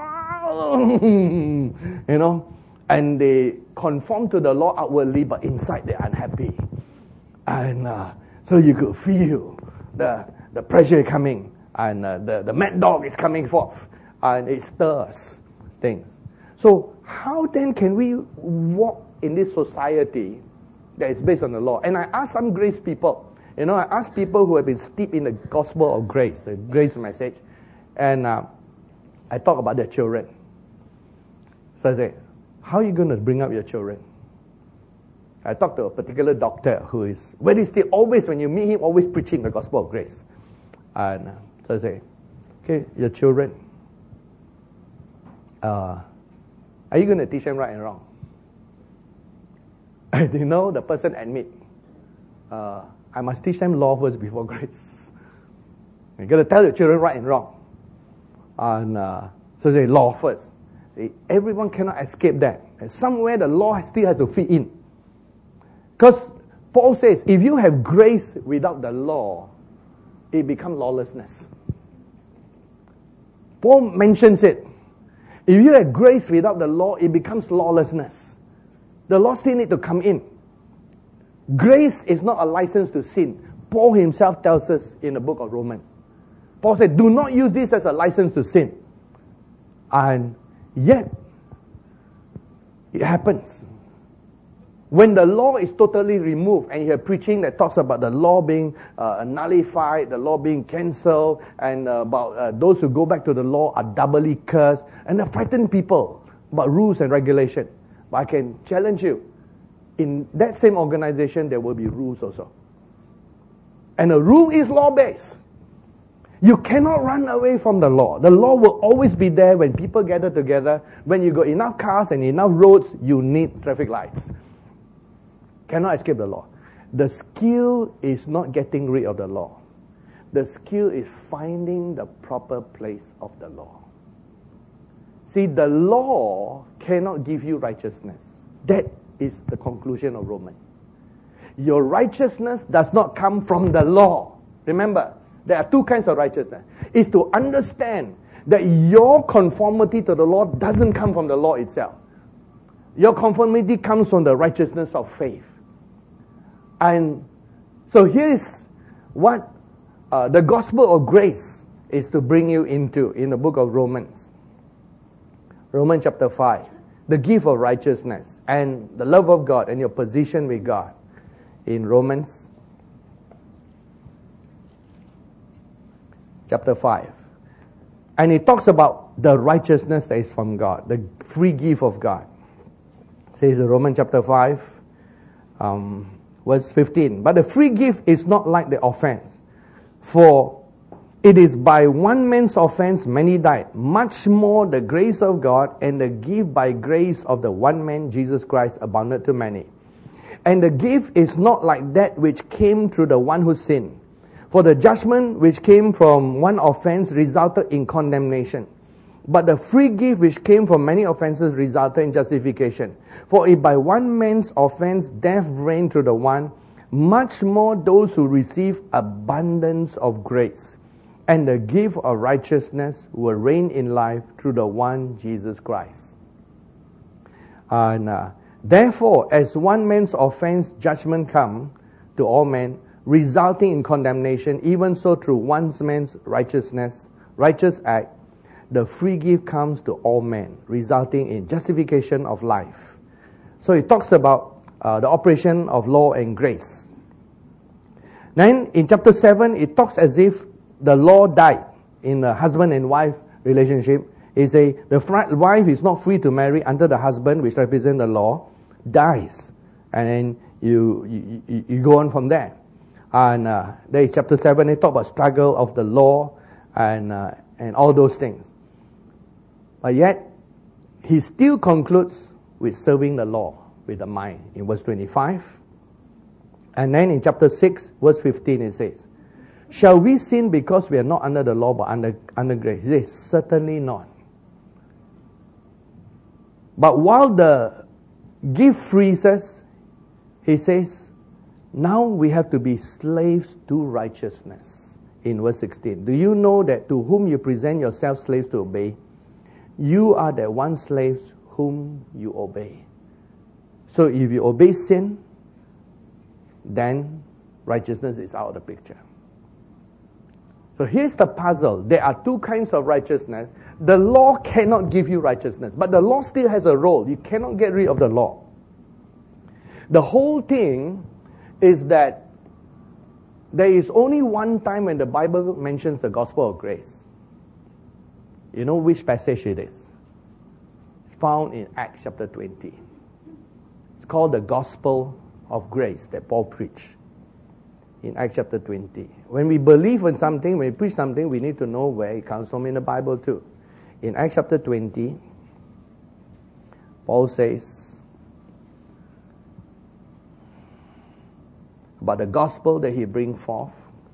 you know, and they conform to the law outwardly, but inside they're unhappy. And uh, so you could feel the the pressure coming, and uh, the, the mad dog is coming forth, and it stirs things. So how then can we walk in this society that is based on the law? And I asked some grace people, you know, I asked people who have been steeped in the gospel of grace, the grace message, and uh, I talk about their children. So I say, how are you going to bring up your children? I talked to a particular doctor who is very still, always when you meet him, always preaching the gospel of grace. And uh, so I say, okay, your children, uh, are you going to teach them right and wrong? And you know, the person admit, uh, I must teach them law first before grace. You got to tell your children right and wrong. And uh, so they say, law first. See, everyone cannot escape that. And somewhere the law still has to fit in. Because Paul says, if you have grace without the law, it becomes lawlessness. Paul mentions it. If you have grace without the law, it becomes lawlessness. The law still need to come in. Grace is not a license to sin. Paul himself tells us in the book of Romans. Paul said, do not use this as a license to sin. And yet, it happens. When the law is totally removed, and you have preaching that talks about the law being uh, nullified, the law being cancelled, and uh, about uh, those who go back to the law are doubly cursed, and they frighten people about rules and regulation. But I can challenge you, in that same organization, there will be rules also. And a rule is law-based. You cannot run away from the law. The law will always be there when people gather together. When you got enough cars and enough roads, you need traffic lights. Cannot escape the law. The skill is not getting rid of the law. The skill is finding the proper place of the law. See, the law cannot give you righteousness. That is the conclusion of Romans. Your righteousness does not come from the law. Remember, there are two kinds of righteousness. It's to understand that your conformity to the law doesn't come from the law itself. Your conformity comes from the righteousness of faith. And so here's what uh, the gospel of grace is to bring you into in the book of Romans. Romans chapter five. The gift of righteousness and the love of God and your position with God. In Romans chapter five. And it talks about the righteousness that is from God, the free gift of God. It says in Romans chapter five, um, verse fifteen. But the free gift is not like the offense. For it is by one man's offense many died. Much more the grace of God and the gift by grace of the one man, Jesus Christ, abounded to many. And the gift is not like that which came through the one who sinned. For the judgment which came from one offense resulted in condemnation. But the free gift which came from many offenses resulted in justification. For if by one man's offense death reigned through the one, much more those who receive abundance of grace and the gift of righteousness will reign in life through the one Jesus Christ. And uh, therefore, as one man's offense judgment come to all men, resulting in condemnation, even so through one man's righteousness, righteous act, the free gift comes to all men, resulting in justification of life. So it talks about uh, the operation of law and grace. Then in chapter seven, it talks as if the law died in the husband and wife relationship. It says the wife is not free to marry until the husband, which represents the law, dies. And then you, you, you go on from there. And uh, there is chapter seven, they talk about struggle of the law and, uh, and all those things. But yet, he still concludes with serving the law with the mind in verse twenty-five. And then in chapter six, verse fifteen, it says, shall we sin because we are not under the law but under, under grace? He says, certainly not. But while the gift frees us, he says, now we have to be slaves to righteousness. In verse sixteen, do you know that to whom you present yourselves slaves to obey, you are the one slave whom you obey. So if you obey sin, then righteousness is out of the picture. So here's the puzzle. There are two kinds of righteousness. The law cannot give you righteousness, but the law still has a role. You cannot get rid of the law. The whole thing is that there is only one time when the Bible mentions the gospel of grace. You know which passage it is? It's found in Acts chapter twenty. It's called the gospel of grace that Paul preached in Acts chapter twenty. When we believe in something, when we preach something, we need to know where it comes from in the Bible too. In Acts chapter twenty, Paul says about the gospel that he brings forth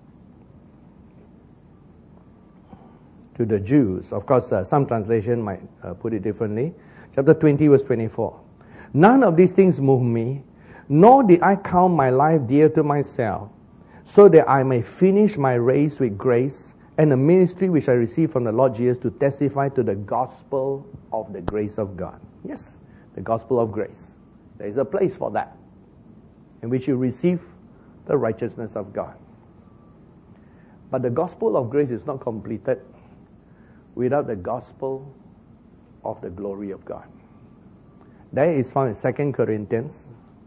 to the Jews. Of course, uh, some translation might uh, put it differently. Chapter twenty, verse twenty-four. None of these things move me, nor did I count my life dear to myself, so that I may finish my race with grace and the ministry which I received from the Lord Jesus to testify to the gospel of the grace of God. Yes, the gospel of grace. There is a place for that, in which you receive the righteousness of God. But the gospel of grace is not completed without the gospel of the glory of God. That is found in Second Corinthians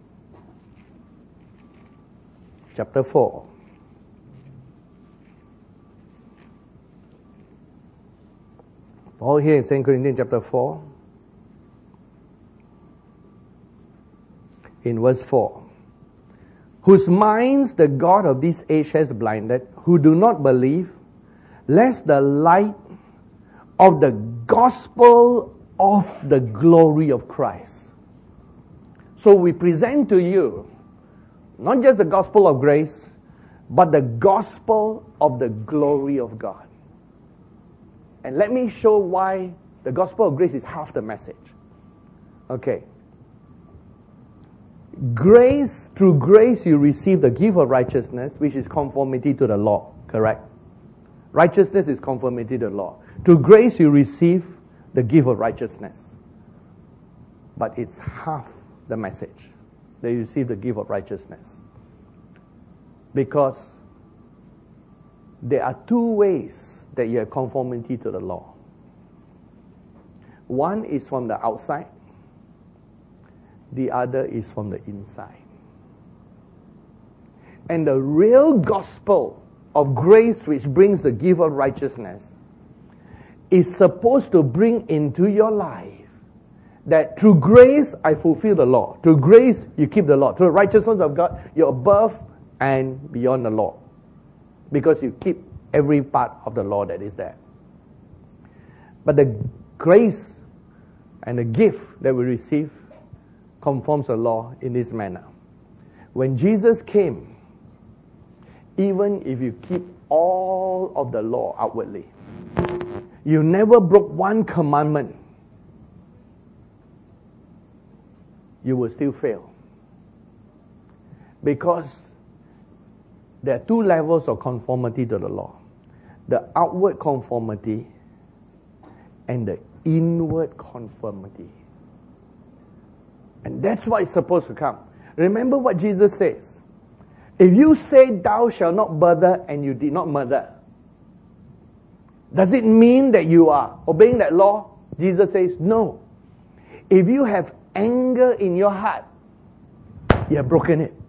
chapter four. Paul here in Second Corinthians chapter four, in verse four. Whose minds the God of this age has blinded, who do not believe, lest the light of the gospel of the glory of Christ. So we present to you not just the gospel of grace, but the gospel of the glory of God. And let me show why the gospel of grace is half the message. Okay. Grace, through grace you receive the gift of righteousness, which is conformity to the law, correct? Righteousness is conformity to the law. Through grace you receive the gift of righteousness. But it's half the message that you receive the gift of righteousness. Because there are two ways that you have conformity to the law. One is from the outside. The other is from the inside. And the real gospel of grace, which brings the gift of righteousness, is supposed to bring into your life that through grace I fulfill the law. Through grace you keep the law. Through the righteousness of God you're above and beyond the law, because you keep every part of the law that is there. But the grace and the gift that we receive conforms the law in this manner. When Jesus came, even if you keep all of the law outwardly, you never broke one commandment, you will still fail. Because there are two levels of conformity to the law. The outward conformity and the inward conformity. And that's what is supposed to come. Remember what Jesus says. If you say, thou shalt not murder, and you did not murder, does it mean that you are obeying that law? Jesus says, no. If you have anger in your heart, you have broken it.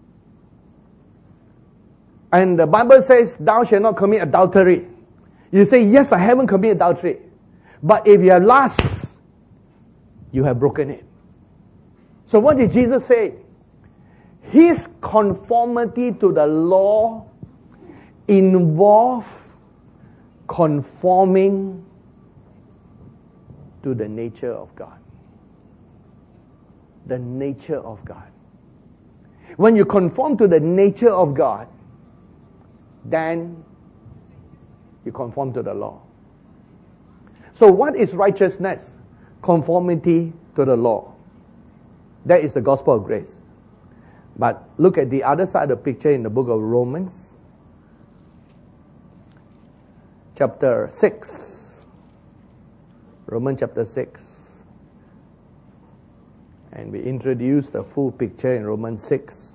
And the Bible says, thou shalt not commit adultery. You say, yes, I haven't committed adultery. But if you have lust, you have broken it. So what did Jesus say? His conformity to the law involved conforming to the nature of God. The nature of God. When you conform to the nature of God, then you conform to the law. So what is righteousness? Conformity to the law. That is the gospel of grace. But look at the other side of the picture in the book of Romans, chapter six. Romans chapter six. And we introduce the full picture in Romans six.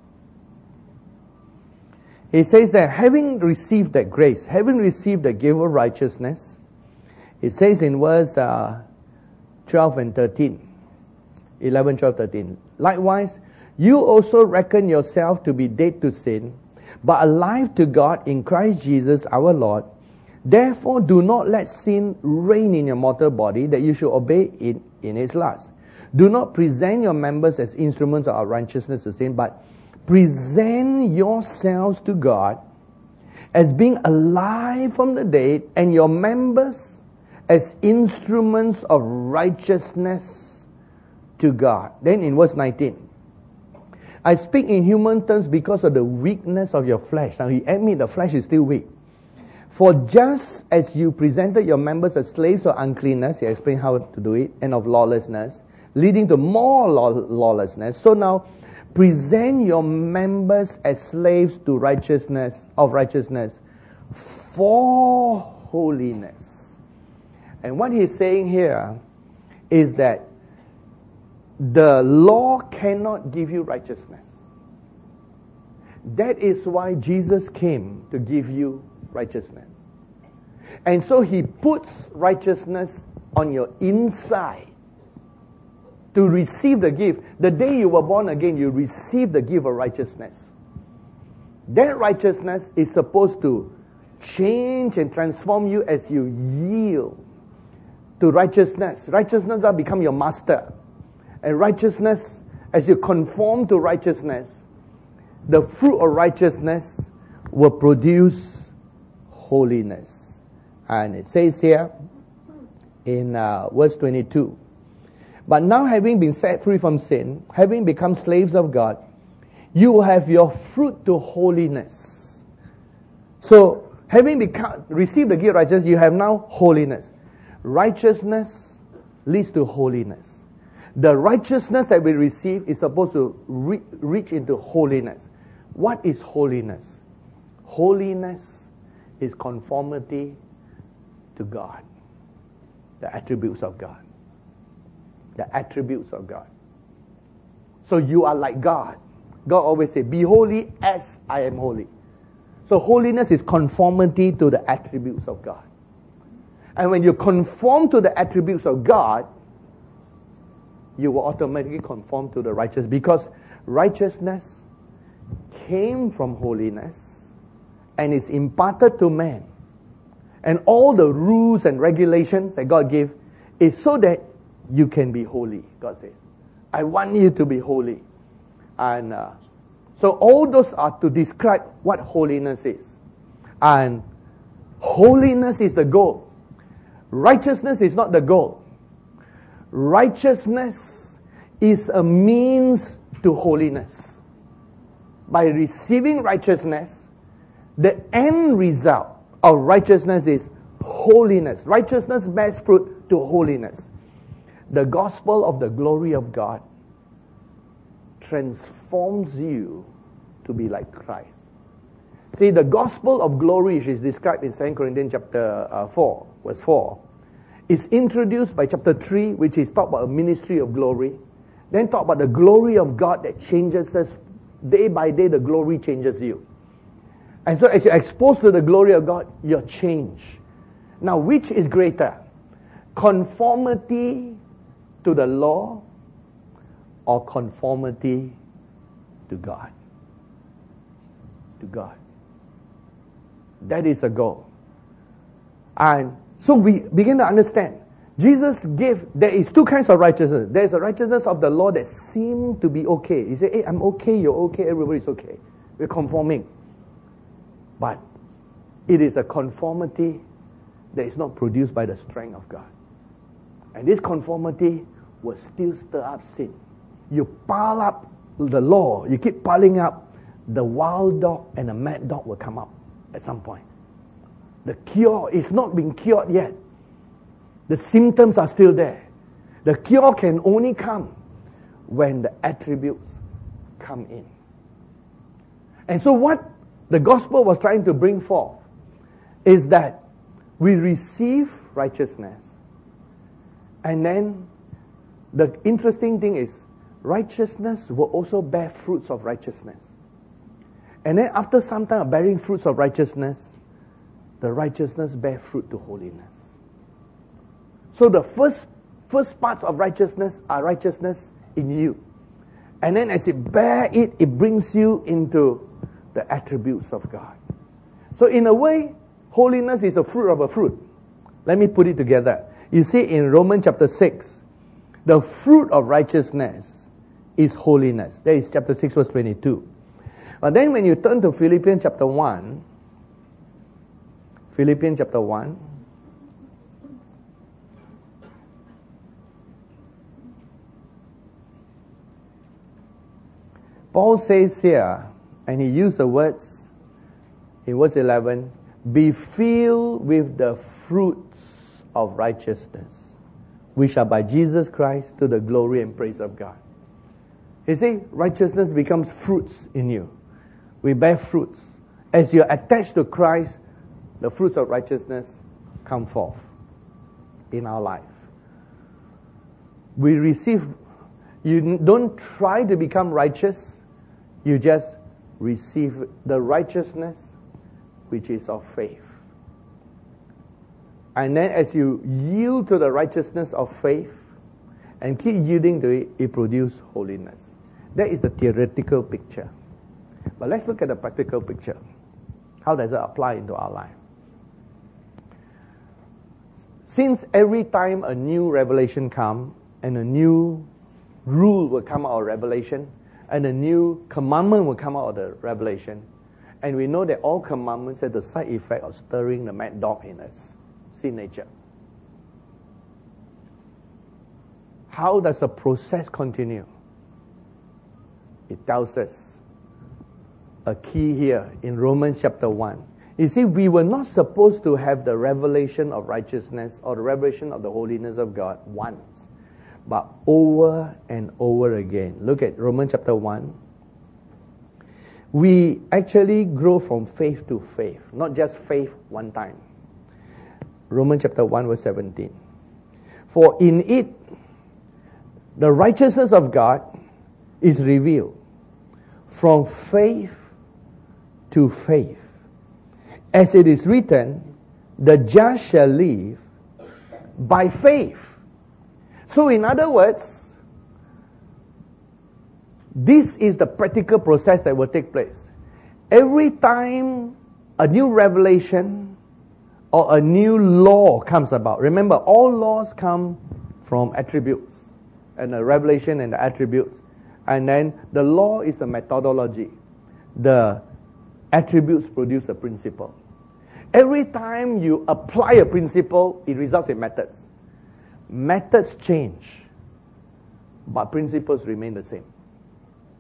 He says that having received that grace, having received the gift of righteousness, it says in verse uh, twelve and thirteen, eleven, twelve, thirteen, likewise, you also reckon yourself to be dead to sin, but alive to God in Christ Jesus our Lord. Therefore do not let sin reign in your mortal body, that you should obey it in its lust. Do not present your members as instruments of righteousness to sin, but present yourselves to God as being alive from the dead, and your members as instruments of righteousness to God. Then in verse nineteen, I speak in human terms because of the weakness of your flesh. Now he admits the flesh is still weak. For just as you presented your members as slaves of uncleanness, he explained how to do it, and of lawlessness, leading to more law- lawlessness, so now present your members as slaves to righteousness, of righteousness, for holiness. And what he's saying here is that the law cannot give you righteousness. That is why Jesus came to give you righteousness. And so he puts righteousness on your inside to receive the gift. The day you were born again, you received the gift of righteousness. That righteousness is supposed to change and transform you as you yield to righteousness. Righteousness will become your master. And righteousness, as you conform to righteousness, the fruit of righteousness will produce holiness. And it says here in uh, verse twenty-two, but now having been set free from sin, having become slaves of God, you have your fruit to holiness. So, having become received the gift of righteousness, you have now holiness. Righteousness leads to holiness. The righteousness that we receive is supposed to re- reach into holiness. What is holiness? Holiness is conformity to God. The attributes of God. The attributes of God. So you are like God. God always says, be holy as I am holy. So holiness is conformity to the attributes of God. And when you conform to the attributes of God, you will automatically conform to the righteous, because righteousness came from holiness and is imparted to man. And all the rules and regulations that God gave is so that you can be holy, God says. I want you to be holy. And uh, so all those are to describe what holiness is. And holiness is the goal. Righteousness is not the goal. Righteousness is a means to holiness. By receiving righteousness, the end result of righteousness is holiness. Righteousness bears fruit to holiness. The gospel of the glory of God transforms you to be like Christ. See, the gospel of glory, which is described in Second Corinthians chapter uh, four, verse four, is introduced by chapter three, which is talk about a ministry of glory. Then talk about the glory of God that changes us. Day by day, the glory changes you. And so as you're exposed to the glory of God, you're changed. Now, which is greater? Conformity to the law or conformity to God? To God. That is the goal. And so we begin to understand. Jesus gave, there is two kinds of righteousness. There is a righteousness of the law that seemed to be okay. He said, hey, I'm okay, you're okay, everybody's okay. We're conforming. But it is a conformity that is not produced by the strength of God. And this conformity will still stir up sin. You pile up the law, you keep piling up, the wild dog and the mad dog will come up at some point. The cure is not being cured yet. The symptoms are still there. The cure can only come when the attributes come in. And so what the gospel was trying to bring forth is that we receive righteousness. And then the interesting thing is righteousness will also bear fruits of righteousness. And then after some time of bearing fruits of righteousness, the righteousness bear fruit to holiness. So the first first parts of righteousness are righteousness in you. And then as it bear it, it brings you into the attributes of God. So in a way, holiness is the fruit of a fruit. Let me put it together. You see in Romans chapter six, the fruit of righteousness is holiness. That is chapter six verse twenty-two. But then when you turn to Philippians chapter one, Philippians chapter one, Paul says here, and he used the words in verse eleven, be filled with the fruits of righteousness, which are by Jesus Christ to the glory and praise of God. You see, righteousness becomes fruits in you. We bear fruits. As you're attached to Christ, the fruits of righteousness come forth in our life. We receive, you don't try to become righteous, you just receive the righteousness which is of faith. And then as you yield to the righteousness of faith and keep yielding to it, it produces holiness. That is the theoretical picture. But let's look at the practical picture. How does it apply into our life? Since every time a new revelation comes and a new rule will come out of revelation and a new commandment will come out of the revelation, and we know that all commandments have the side effect of stirring the mad dog in us, sin nature. How does the process continue? It tells us a key here in Romans chapter one. You see, we were not supposed to have the revelation of righteousness or the revelation of the holiness of God once, but over and over again. Look at Romans chapter one. We actually grow from faith to faith, not just faith one time. Romans chapter one verse seventeen. For in it, the righteousness of God is revealed from faith to faith. As it is written, the just shall live by faith. So in other words, this is the practical process that will take place. Every time a new revelation or a new law comes about, remember all laws come from attributes, and the revelation and the attributes. And then the law is the methodology. The attributes produce a principle. Every time you apply a principle, it results in methods. Methods change, but principles remain the same.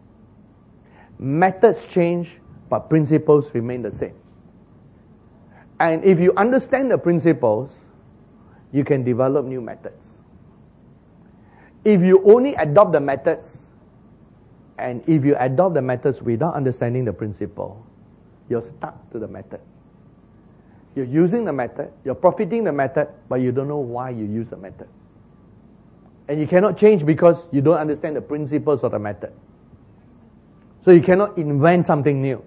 Methods change, but principles remain the same. And if you understand the principles, you can develop new methods. If you only adopt the methods, and if you adopt the methods without understanding the principle, you're stuck to the method. You're using the method, you're profiting the method, but you don't know why you use the method. And you cannot change because you don't understand the principles of the method. So you cannot invent something new.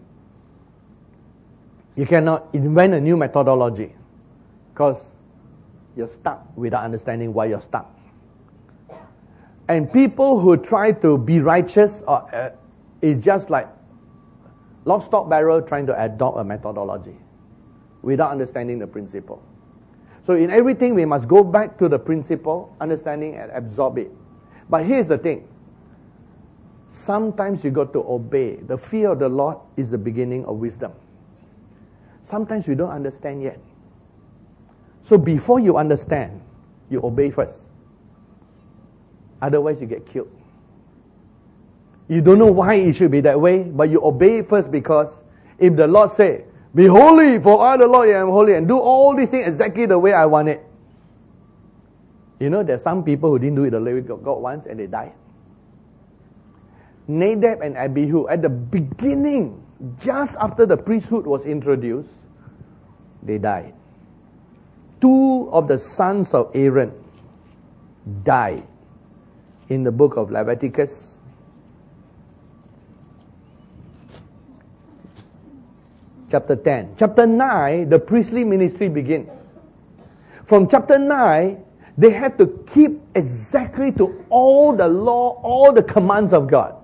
You cannot invent a new methodology because you're stuck without understanding why you're stuck. And people who try to be righteous are, uh, is just like lock, stock, barrel trying to adopt a methodology without understanding the principle. So in everything, we must go back to the principle, understanding and absorb it. But here's the thing. Sometimes you got to obey. The fear of the Lord is the beginning of wisdom. Sometimes we don't understand yet. So before you understand, you obey first. Otherwise you get killed. You don't know why it should be that way, but you obey first because if the Lord say, be holy, for I the Lord am holy, and do all these things exactly the way I want it. You know, there's some people who didn't do it the way God wants and they died. Nadab and Abihu, at the beginning, just after the priesthood was introduced, they died. Two of the sons of Aaron died in the book of Leviticus. Chapter ten. Chapter nine, the priestly ministry begins. From chapter nine, they have to keep exactly to all the law, all the commands of God.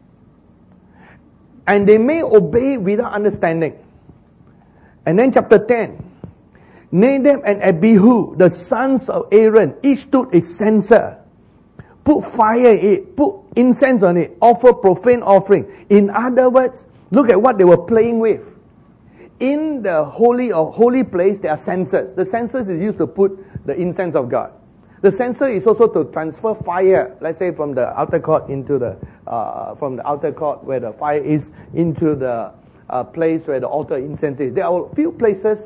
And they may obey without understanding. And then chapter ten, Nadab and Abihu, the sons of Aaron, each took a censer, put fire in it, put incense on it, offer profane offering. In other words, look at what they were playing with. In the holy or holy place, there are censers. The censers is used to put the incense of God. The censer is also to transfer fire, let's say from the outer court into the, uh, from the outer court where the fire is, into the uh, place where the altar incense is. There are a few places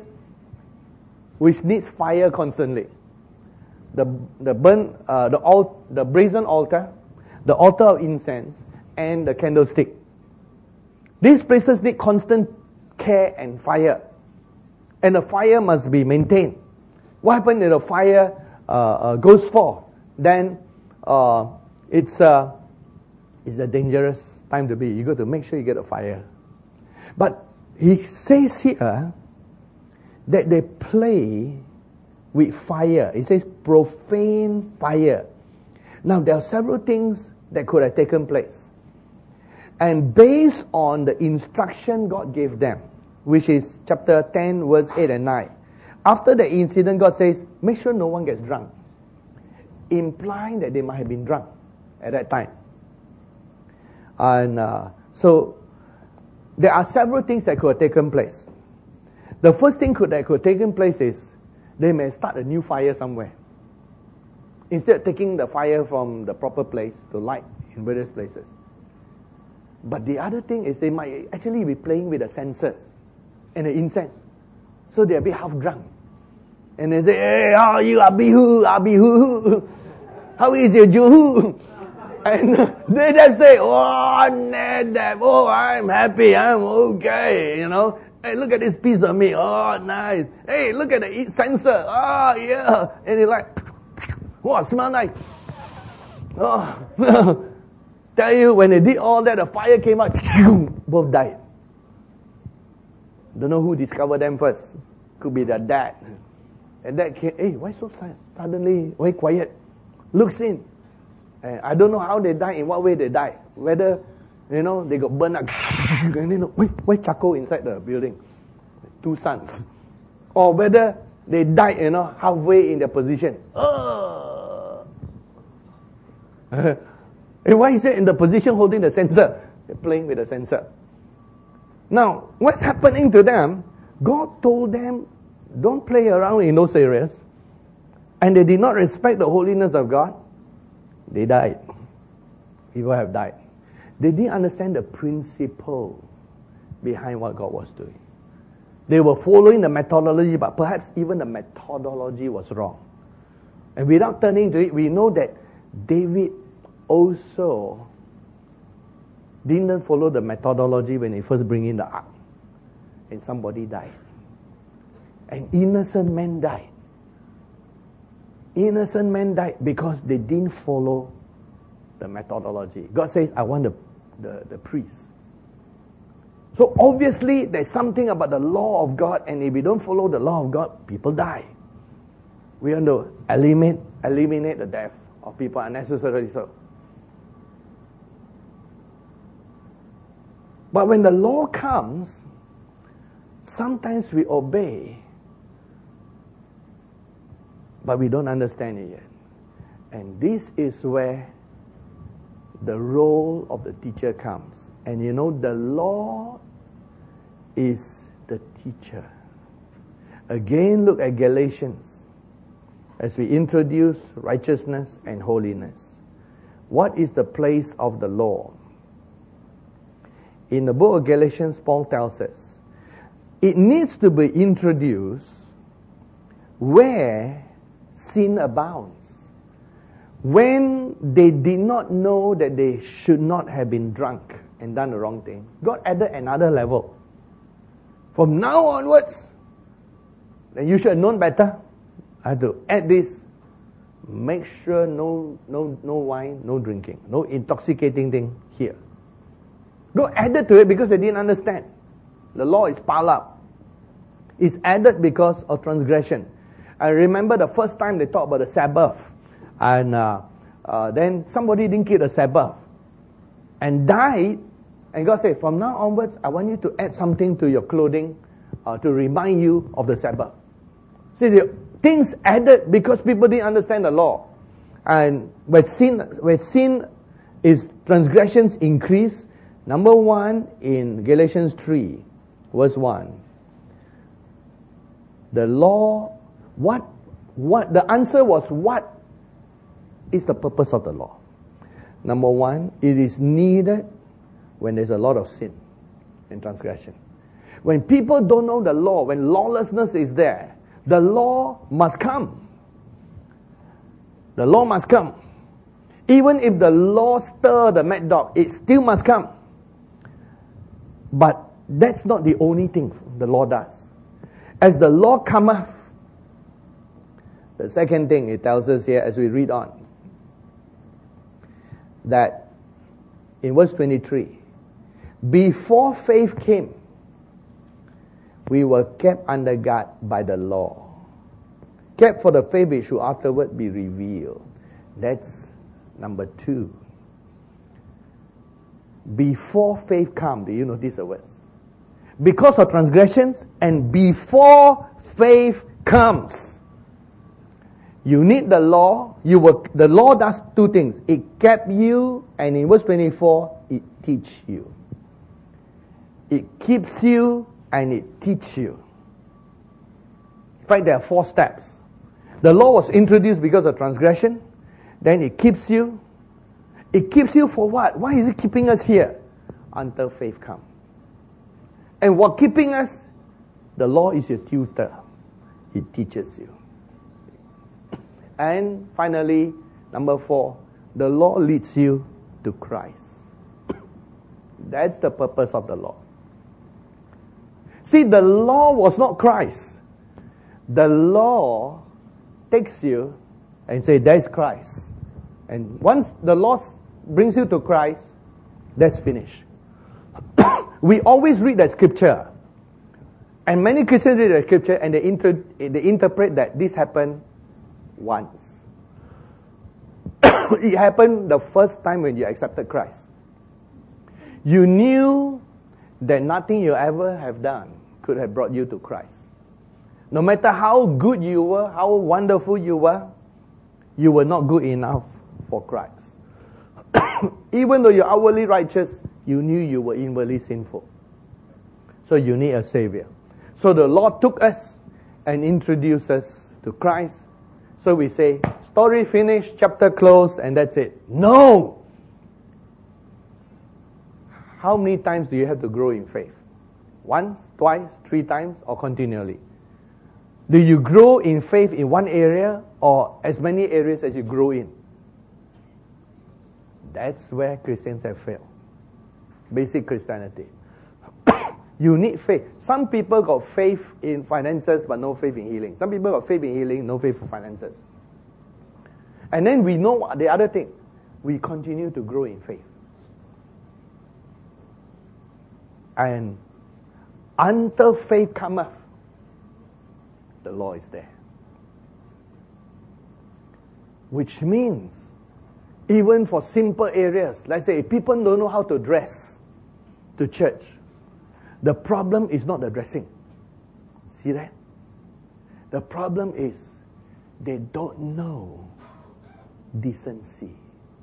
which needs fire constantly. The the burn, uh, the al- the brazen altar, the altar of incense, and the candlestick. These places need constant care and fire, and the fire must be maintained. What happens if the fire uh, uh, goes forth? Then uh, it's uh, it's a dangerous time to be. You got to make sure you get a fire. But he says here that they play with fire. It says profane fire. Now there are several things that could have taken place. And based on the instruction God gave them, which is chapter ten, verse eight and nine. After the incident, God says, make sure no one gets drunk. Implying that they might have been drunk at that time. And uh, so, there are several things that could have taken place. The first thing could, that could have taken place is, they may start a new fire somewhere. Instead of taking the fire from the proper place to light in various places. But the other thing is they might actually be playing with the censers and the incense. So they're a bit half drunk. And they say, hey, how are you, Abihu, Abihu? How is your Juhu? And they just say, oh, Nadab, oh, I'm happy, I'm okay, you know. Hey, look at this piece of meat, oh, nice. Hey, look at the censer, oh, yeah. And they're like, oh, smell nice. Oh, tell you, when they did all that, the fire came out, both died. Don't know who discovered them first. Could be their dad. And dad came, hey, why so suddenly, why quiet? Looks in. And I don't know how they died, in what way they died. Whether, you know, they got burned up. And then, why, why charcoal inside the building? Two sons. Or whether they died, you know, halfway in their position. Uh. And why is it in the position holding the censer? They're playing with the censer. Now, what's happening to them? God told them, don't play around in those areas. And they did not respect the holiness of God. They died. People have died. They didn't understand the principle behind what God was doing. They were following the methodology, but perhaps even the methodology was wrong. And without turning to it, we know that David also didn't follow the methodology when he first bring in the ark. And somebody died. An innocent man died. Innocent man died because they didn't follow the methodology. God says, I want the, the, the priest. So obviously, there's something about the law of God, and if we don't follow the law of God, people die. We want to eliminate, eliminate the death of people unnecessarily so. But when the law comes, sometimes we obey, but we don't understand it yet. And this is where the role of the teacher comes. And you know, the law is the teacher. Again, look at Galatians as we introduce righteousness and holiness. What is the place of the law? In the book of Galatians, Paul tells us, it needs to be introduced where sin abounds. When they did not know that they should not have been drunk and done the wrong thing, God added another level. From now onwards, then you should have known better. I have to add this. Make sure no, no, no wine, no drinking, no intoxicating thing here. God added to it because they didn't understand. The law is piled up. It's added because of transgression. I remember the first time they talked about the Sabbath. And uh, uh, then somebody didn't keep the Sabbath and died. And God said, from now onwards, I want you to add something to your clothing uh, to remind you of the Sabbath. See, the things added because people didn't understand the law. And when sin, when sin is transgressions increase, number one, in Galatians three, verse one, the law, what, what, the answer was, what is the purpose of the law? Number one, it is needed when there's a lot of sin and transgression. When people don't know the law, when lawlessness is there, the law must come. The law must come. Even if the law stir the mad dog, it still must come. But that's not the only thing the law does. As the law cometh, the second thing it tells us here as we read on, that in verse twenty-three, before faith came, we were kept under guard by the law, kept for the faith which should afterward be revealed. That's number two. Before faith come, do you notice the words? Because of transgressions and before faith comes. You need the law. You will, the law does two things. It kept you, and in verse twenty-four, it teach you. It keeps you, and it teaches you. In fact, there are four steps. The law was introduced because of transgression. Then it keeps you. It keeps you for what? Why is it keeping us here? Until faith comes. And what keeping us? The law is your tutor. It teaches you. And finally, number four, the law leads you to Christ. That's the purpose of the law. See, the law was not Christ. The law takes you and says, there's Christ. And once the law brings you to Christ, that's finished. We always read that scripture. And many Christians read the scripture and they, inter- they interpret that this happened once. It happened the first time when you accepted Christ. You knew that nothing you ever have done could have brought you to Christ. No matter how good you were, how wonderful you were, you were not good enough for Christ. Even though you're outwardly righteous, you knew you were inwardly sinful. So you need a Savior. So the Lord took us and introduced us to Christ. So we say, story finished, chapter closed, and that's it. No! How many times do you have to grow in faith? Once, twice, three times, or continually? Do you grow in faith in one area or as many areas as you grow in? That's where Christians have failed. Basic Christianity. You need faith. Some people got faith in finances but no faith in healing. Some people got faith in healing, no faith in finances. And then we know the other thing. We continue to grow in faith. And until faith cometh, the law is there. Which means, even for simple areas, let's say if people don't know how to dress to church, the problem is not the dressing. See that? The problem is they don't know decency.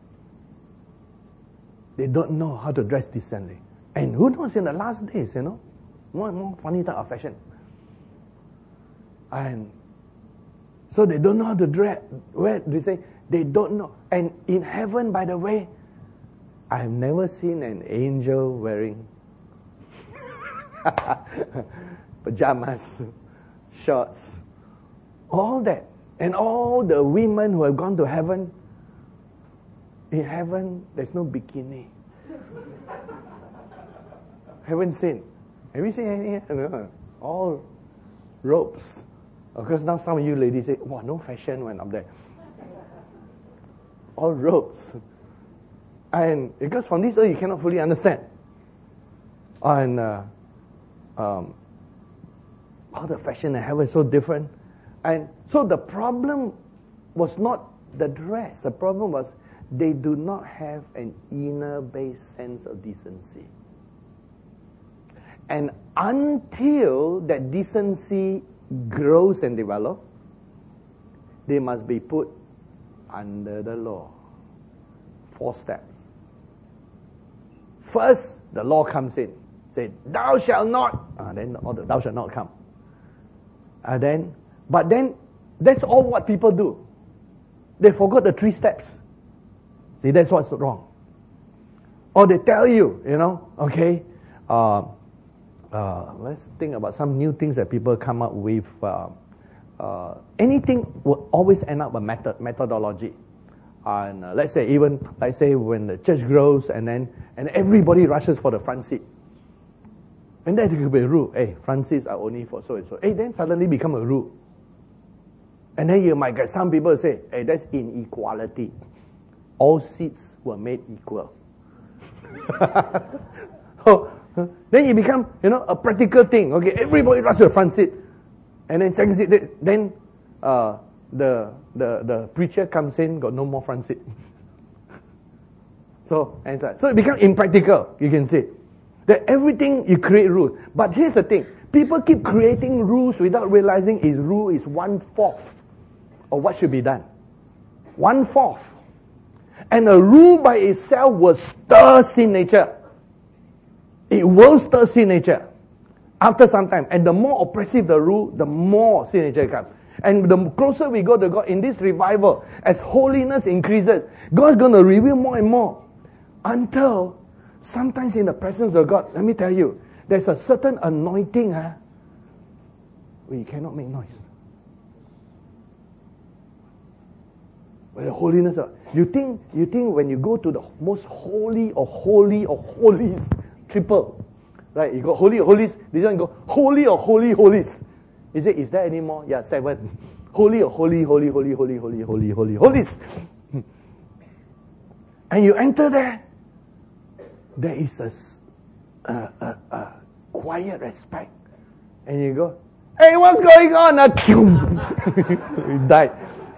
They don't know how to dress decently. And who knows, in the last days, you know, more and more funny type of fashion. And so they don't know how to dress. Where they say they don't know. And in heaven, by the way, I've never seen an angel wearing pajamas, shorts, all that. And all the women who have gone to heaven, in heaven, there's no bikini. Haven't seen. Have you seen any? No. All robes. Of course, now some of you ladies say, wow, no fashion when up there. All robes. And because from this earth, you cannot fully understand. And uh, um, all the fashion in heaven is so different. And so the problem was not the dress. The problem was they do not have an inner-based sense of decency. And until that decency grows and develops, they must be put under the law. Four steps. First, the law comes in. Say, thou shalt not. Ah, then all the thou shalt not come. And then, but then, that's all what people do. They forgot the three steps. See, that's what's wrong. Or they tell you, you know, okay, uh, uh, let's think about some new things that people come up with. Uh, uh, anything will always end up a method, methodology. And uh, let's say even, let's say when the church grows and then and everybody rushes for the front seat. And that could be a rule. Hey, front seats are only for so and so. Hey, then suddenly become a rule. And then you might get some people say, hey, that's inequality. All seats were made equal. So, then it become, you know, a practical thing. Okay, everybody rushes to the front seat. And then second seat, then uh, the, the, the preacher comes in, got no more front seat. So, and so, so it becomes impractical, you can see. That everything you create rules. But here's the thing. People keep creating rules without realizing his rule is one-fourth of what should be done. One-fourth. And a rule by itself will stir sin nature. It will stir sin nature after some time. And the more oppressive the rule, the more sin nature comes. And the closer we go to God in this revival, as holiness increases, God's going to reveal more and more. Until sometimes in the presence of God, let me tell you, there's a certain anointing huh, where you cannot make noise. Where the holiness of, you think you think when you go to the most holy or holy or holies, triple, right? You go holy or holies, this one go holy or holy holies. Is it? Is there any more? Yeah, seven. Holy or holy, holy, holy, holy, holy, holy, holy, holies. And you enter there, there is a, a, a, a quiet respect. And you go, hey, what's going on? You died.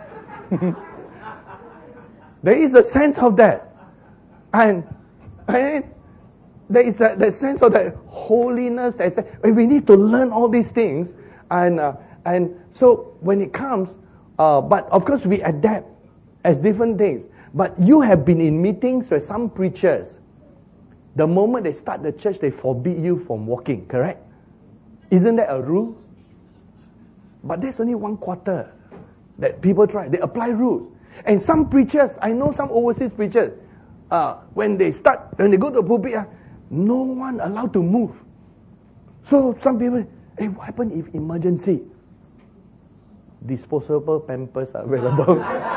There is a sense of that. And, and there is a the sense of that holiness. That is, and we need to learn all these things. And uh, and so when it comes, uh, but of course we adapt as different things. But you have been in meetings where some preachers, the moment they start the church, they forbid you from walking, correct? Isn't that a rule? But there's only one quarter that people try. They apply rules. And some preachers, I know some overseas preachers, uh, when they start, when they go to the pulpit, uh, no one allowed to move. So some people, hey, what happens if emergency? Disposable Pampers are available.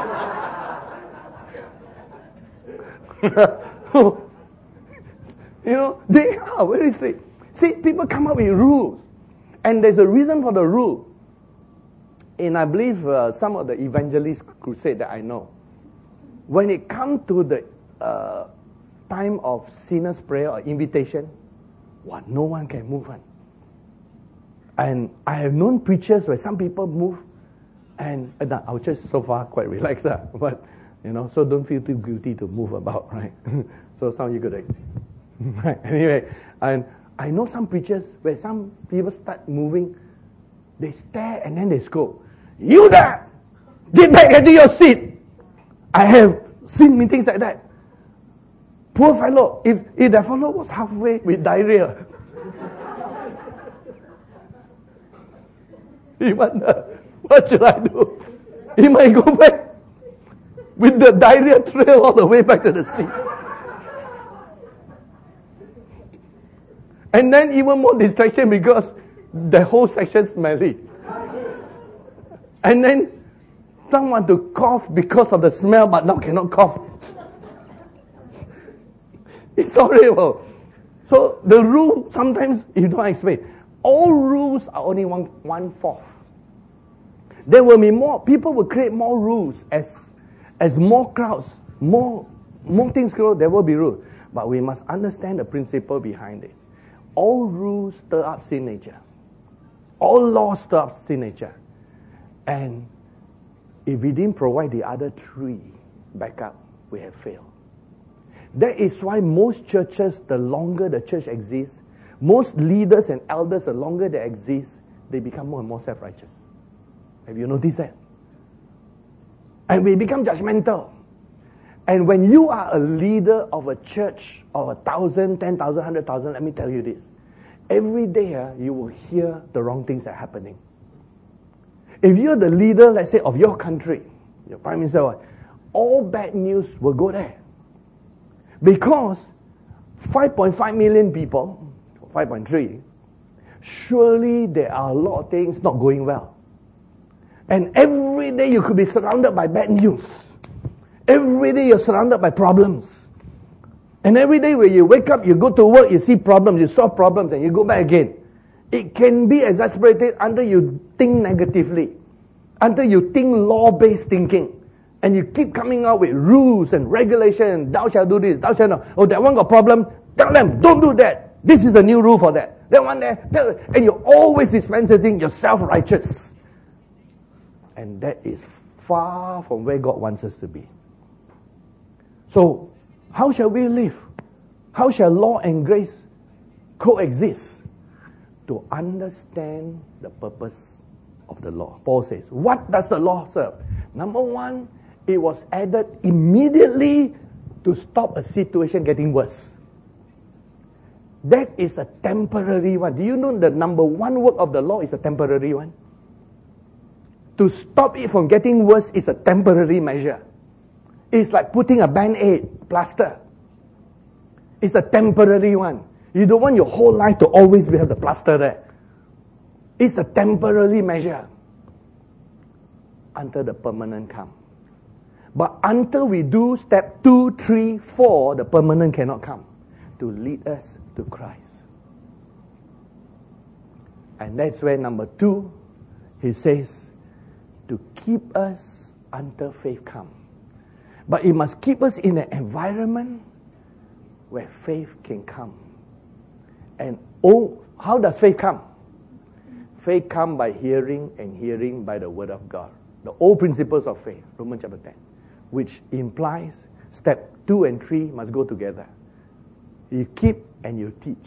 You know, they are very strict. See, people come up with rules. And there's a reason for the rule. And I believe uh, some of the evangelist crusade that I know, when it comes to the uh, time of sinner's prayer or invitation, what, no one can move on. And I have known preachers where some people move, and uh, our church so far quite relaxed, uh, but you know, so don't feel too guilty to move about, right? So some of you could, right? Anyway, and I know some preachers where some people start moving, they stare and then they scold. You there! Get back into your seat! I have seen meetings like that. Poor fellow, if, if that fellow was halfway with diarrhea, he wonder, what should I do? He might go back with the diarrhea trail all the way back to the seat. And then even more distraction because the whole section smelly. And then someone to cough because of the smell, but now cannot cough. It's horrible. So the rule, sometimes you don't explain. All rules are only one, one fourth. There will be more, people will create more rules as as more crowds, more, more things grow, there will be rules. But we must understand the principle behind it. All rules stir up sin nature. All laws stir up sin nature. And if we didn't provide the other three backup, we have failed. That is why most churches, the longer the church exists, most leaders and elders, the longer they exist, they become more and more self-righteous. Have you noticed that? And we become judgmental. And when you are a leader of a church of a thousand, ten thousand, hundred thousand, let me tell you this. Every day uh, you will hear the wrong things that are happening. If you're the leader, let's say, of your country, your prime minister, all bad news will go there. Because five point five million people, five point three, surely there are a lot of things not going well. And every day you could be surrounded by bad news. Every day you're surrounded by problems. And every day when you wake up, you go to work, you see problems, you solve problems, and you go back again. It can be exasperated until you think negatively, until you think law-based thinking. And you keep coming out with rules and regulations. Thou shalt do this, thou shalt not. Oh, that one got problem. Tell them, don't do that. This is the new rule for that. That one there. Tell them. And you're always dispensing, you're self-righteous. And that is far from where God wants us to be. So, how shall we live? How shall law and grace coexist? To understand the purpose of the law. Paul says, what does the law serve? Number one, it was added immediately to stop a situation getting worse. That is a temporary one. Do you know the number one work of the law is a temporary one? To stop it from getting worse is a temporary measure. It's like putting a band-aid, plaster. It's a temporary one. You don't want your whole life to always have the plaster there. It's a temporary measure until the permanent comes. But until we do step two, three, four, the permanent cannot come to lead us to Christ. And that's where number two, he says, to keep us until faith comes. But it must keep us in an environment where faith can come. And oh, how does faith come? Faith comes by hearing, and hearing by the word of God. The old principles of faith, Romans chapter ten, which implies step two and three must go together. You keep and you teach.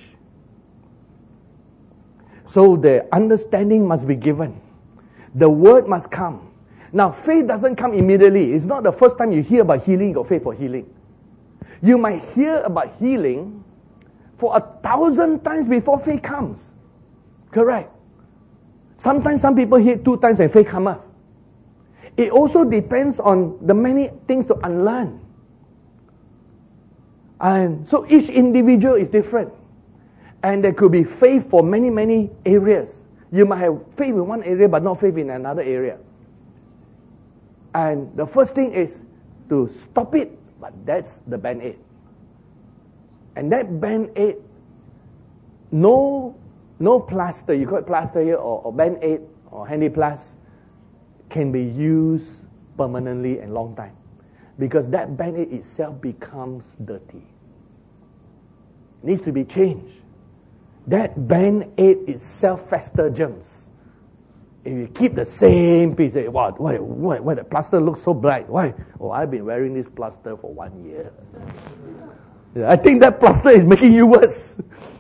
So the understanding must be given. The word must come. Now, faith doesn't come immediately. It's not the first time you hear about healing, you got faith for healing. You might hear about healing for a thousand times before faith comes. Correct. Sometimes some people hear two times and faith comes up. It also depends on the many things to unlearn. And so each individual is different. And there could be faith for many, many areas. You might have faith in one area but not faith in another area. And the first thing is to stop it, but that's the Band-Aid. And that Band-Aid, no, no plaster, you call it plaster here, or, or Band-Aid, or Handyplast, can be used permanently and long time. Because that Band-Aid itself becomes dirty. It needs to be changed. That Band-Aid itself fester germs. If you keep the same piece, say, wow, why, why, why the plaster looks so bright? Why? Oh, I've been wearing this plaster for one year. I think that plaster is making you worse.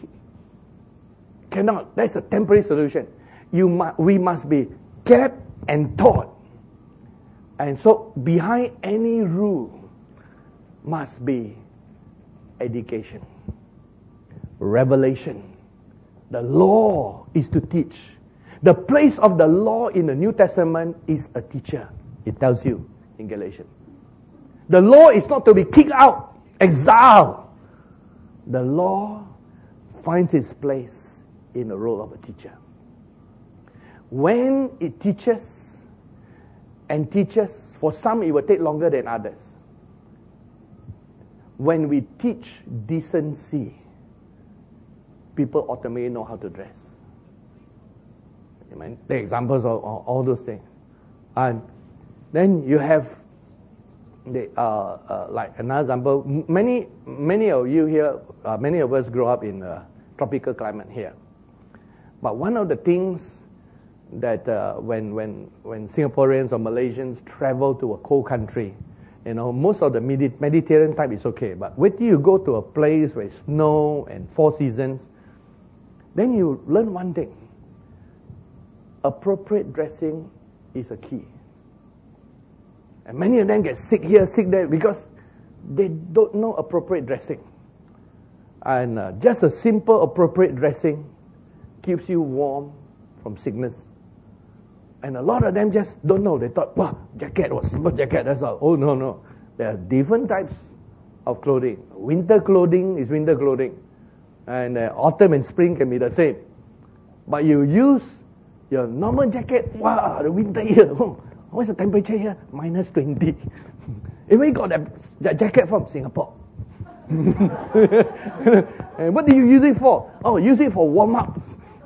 Cannot. That's a temporary solution. You mu- we must be kept and taught. And so behind any rule must be education, revelation. The law is to teach. The place of the law in the New Testament is a teacher. It tells you in Galatians. The law is not to be kicked out, exiled. The law finds its place in the role of a teacher. When it teaches and teaches, for some it will take longer than others. When we teach decency, people automatically know how to dress. Amen. The examples of all, all those things. And then you have the uh, uh, like another example. Many many of you here, uh, many of us grow up in a tropical climate here. But one of the things that uh, when when when Singaporeans or Malaysians travel to a cold country, you know, most of the Medi- Mediterranean type is okay. But wait till you go to a place where it's snow and four seasons, then you learn one thing. Appropriate dressing is a key. And many of them get sick here, sick there, because they don't know appropriate dressing. And uh, just a simple appropriate dressing keeps you warm from sickness. And a lot of them just don't know. They thought, wow, jacket was simple jacket, that's all. Oh, no, no. There are different types of clothing. Winter clothing is winter clothing. And uh, autumn and spring can be the same. But you use your normal jacket, wow, the winter here. Oh, what's the temperature here? minus twenty. Even got that, that jacket from Singapore. And what do you use it for? Oh, use it for warm-up.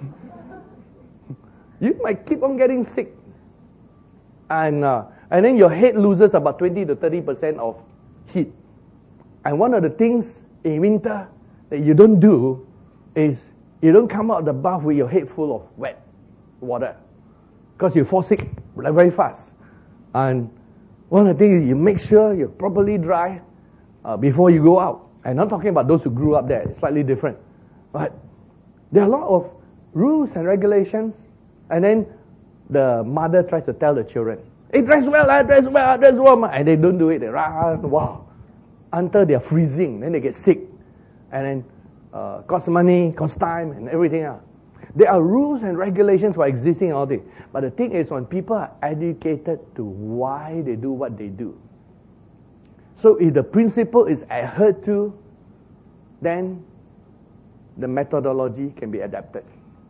You might keep on getting sick. And uh, and then your head loses about twenty to thirty percent of heat. And one of the things in winter that you don't do is you don't come out of the bath with your head full of wet water, because you fall sick very fast. And one of the things is you make sure you're properly dry uh, before you go out. I'm not talking about those who grew up there, it's slightly different. But there are a lot of rules and regulations, and then the mother tries to tell the children, hey, dress well, I dress well, I dress well, and they don't do it, they run, wow, until they're freezing, then they get sick, and then uh, cost money, cost time, and everything else. There are rules and regulations for existing all this. But the thing is, when people are educated to why they do what they do, so if the principle is adhered to, then the methodology can be adapted.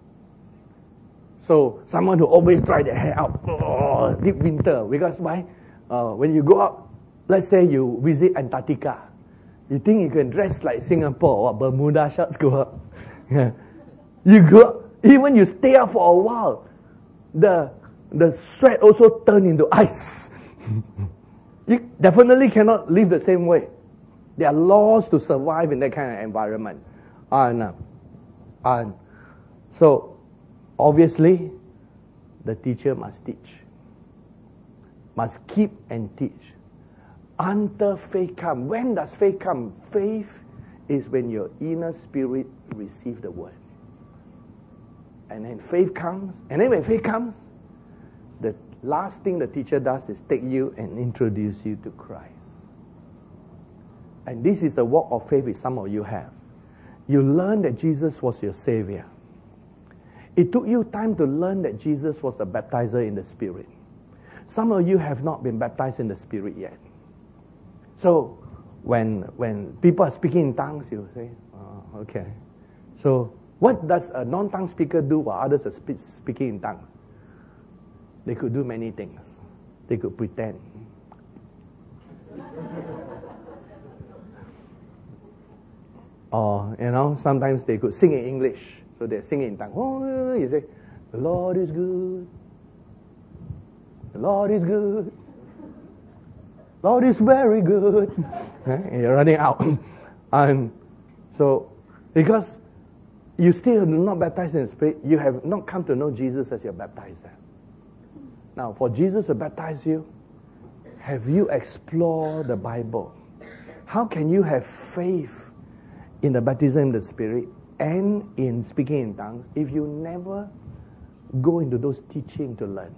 So someone who always dry their hair out, oh, deep winter, because why? Uh, when you go out, let's say you visit Antarctica, you think you can dress like Singapore, or Bermuda shorts go up. You go, even you stay out for a while, the the sweat also turn into ice. You definitely cannot live the same way. There are laws to survive in that kind of environment. And, uh, and so, obviously, the teacher must teach. Must keep and teach. Until faith comes. When does faith come? Faith is when your inner spirit receives the word. And then faith comes. And then when faith comes, the last thing the teacher does is take you and introduce you to Christ. And this is the walk of faith that some of you have. You learn that Jesus was your Savior. It took you time to learn that Jesus was the baptizer in the Spirit. Some of you have not been baptized in the Spirit yet. So when when people are speaking in tongues, you say, oh, okay. So What does a non-tongue speaker do while others are spe- speaking in tongues? They could do many things. They could pretend. Or, you know, sometimes they could sing in English. So they're singing in tongues. Oh, you say, the Lord is good. The Lord is good. Lord is very good. And you're running out. And so, because you still do not baptize in the Spirit, you have not come to know Jesus as your baptizer. Now, for Jesus to baptize you, have you explored the Bible? How can you have faith in the baptism in the Spirit and in speaking in tongues if you never go into those teaching to learn?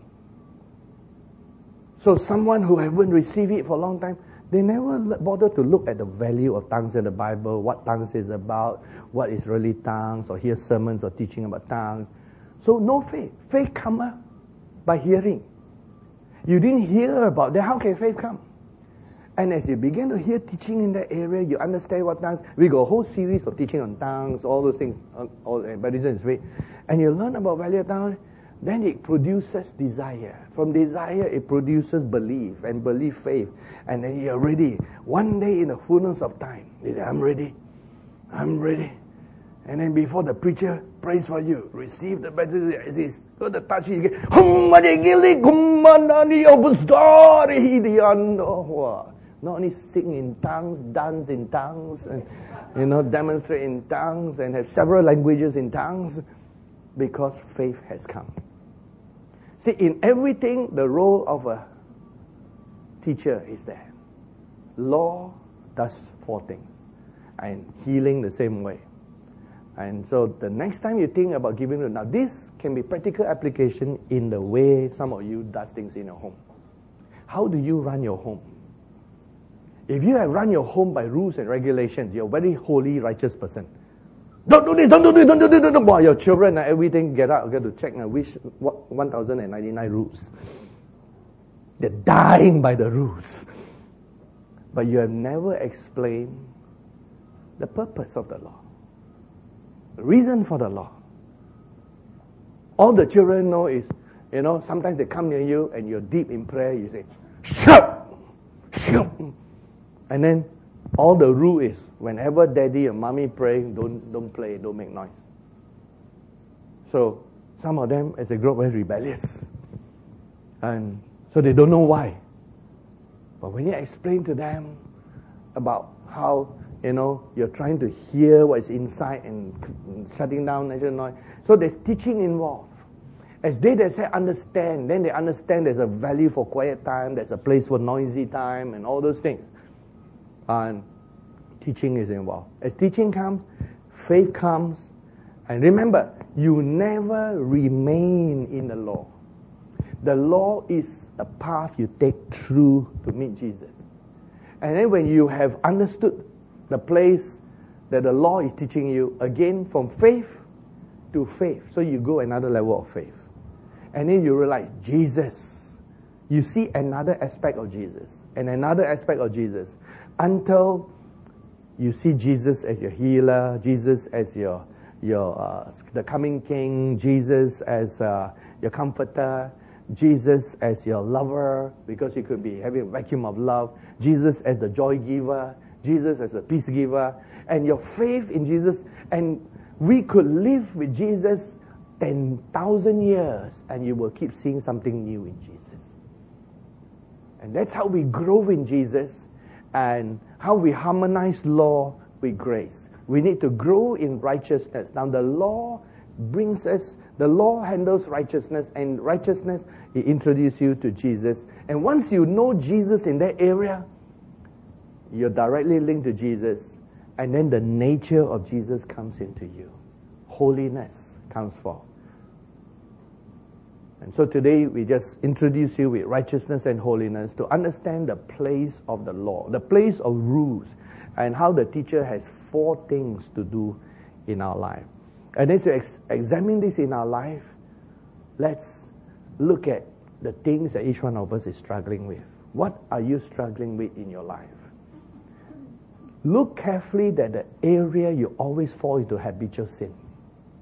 So someone who haven't received it for a long time, they never bother to look at the value of tongues in the Bible, what tongues is about, what is really tongues, or hear sermons or teaching about tongues. So no faith. Faith comes by hearing. You didn't hear about that. How can faith come? And as you begin to hear teaching in that area, you understand what tongues. We got a whole series of teaching on tongues, all those things, all baptism in the Spirit, and you learn about value of tongues. Then it produces desire. From desire, it produces belief, and belief faith. And then you're ready. One day in the fullness of time, you say, I'm ready. I'm ready. And then before the preacher prays for you, receive the baptism. It says, go to touch it again. Not only sing in tongues, dance in tongues, and you know, demonstrate in tongues, and have several languages in tongues, because faith has come. See, in everything, the role of a teacher is there. Law does four things, and healing the same way. And so the next time you think about giving, now this can be practical application in the way some of you does things in your home. How do you run your home? If you have run your home by rules and regulations, you're a very holy, righteous person. Don't do this, don't do this, don't do this, don't do this. Boy, your children, uh, everything, get out, get to check uh, which what, one thousand ninety-nine rules. They're dying by the rules. But you have never explained the purpose of the law. The reason for the law. All the children know is, you know, sometimes they come near you and you're deep in prayer, you say, shut! Shut! And then all the rule is, whenever daddy and mommy pray, don't don't play, don't make noise. So some of them, as they grow up, are rebellious. And so they don't know why. But when you explain to them about how, you know, you're trying to hear what is inside and shutting down natural noise. So there's teaching involved. As they themselves understand, then they understand there's a value for quiet time, there's a place for noisy time, and all those things. And teaching is involved. As teaching comes, faith comes. And remember, you never remain in the law. The law is a path you take through to meet Jesus. And then when you have understood the place that the law is teaching you, again, from faith to faith. So you go another level of faith. And then you realize, Jesus. You see another aspect of Jesus. And another aspect of Jesus. Until you see Jesus as your healer, Jesus as your your uh, the coming King, Jesus as uh, your comforter, Jesus as your lover, because you could be having a vacuum of love, Jesus as the joy giver, Jesus as the peace giver, and your faith in Jesus. And we could live with Jesus ten thousand years, and you will keep seeing something new in Jesus. And that's how we grow in Jesus. And how we harmonize law with grace. We need to grow in righteousness. Now the law brings us, the law handles righteousness, and righteousness, it introduces you to Jesus. And once you know Jesus in that area, you're directly linked to Jesus, and then the nature of Jesus comes into you. Holiness comes forth. And so today we just introduce you with righteousness and holiness to understand the place of the law, the place of rules, and how the teacher has four things to do in our life. And as we ex- examine this in our life, let's look at the things that each one of us is struggling with. What are you struggling with in your life? Look carefully at the area you always fall into habitual sin.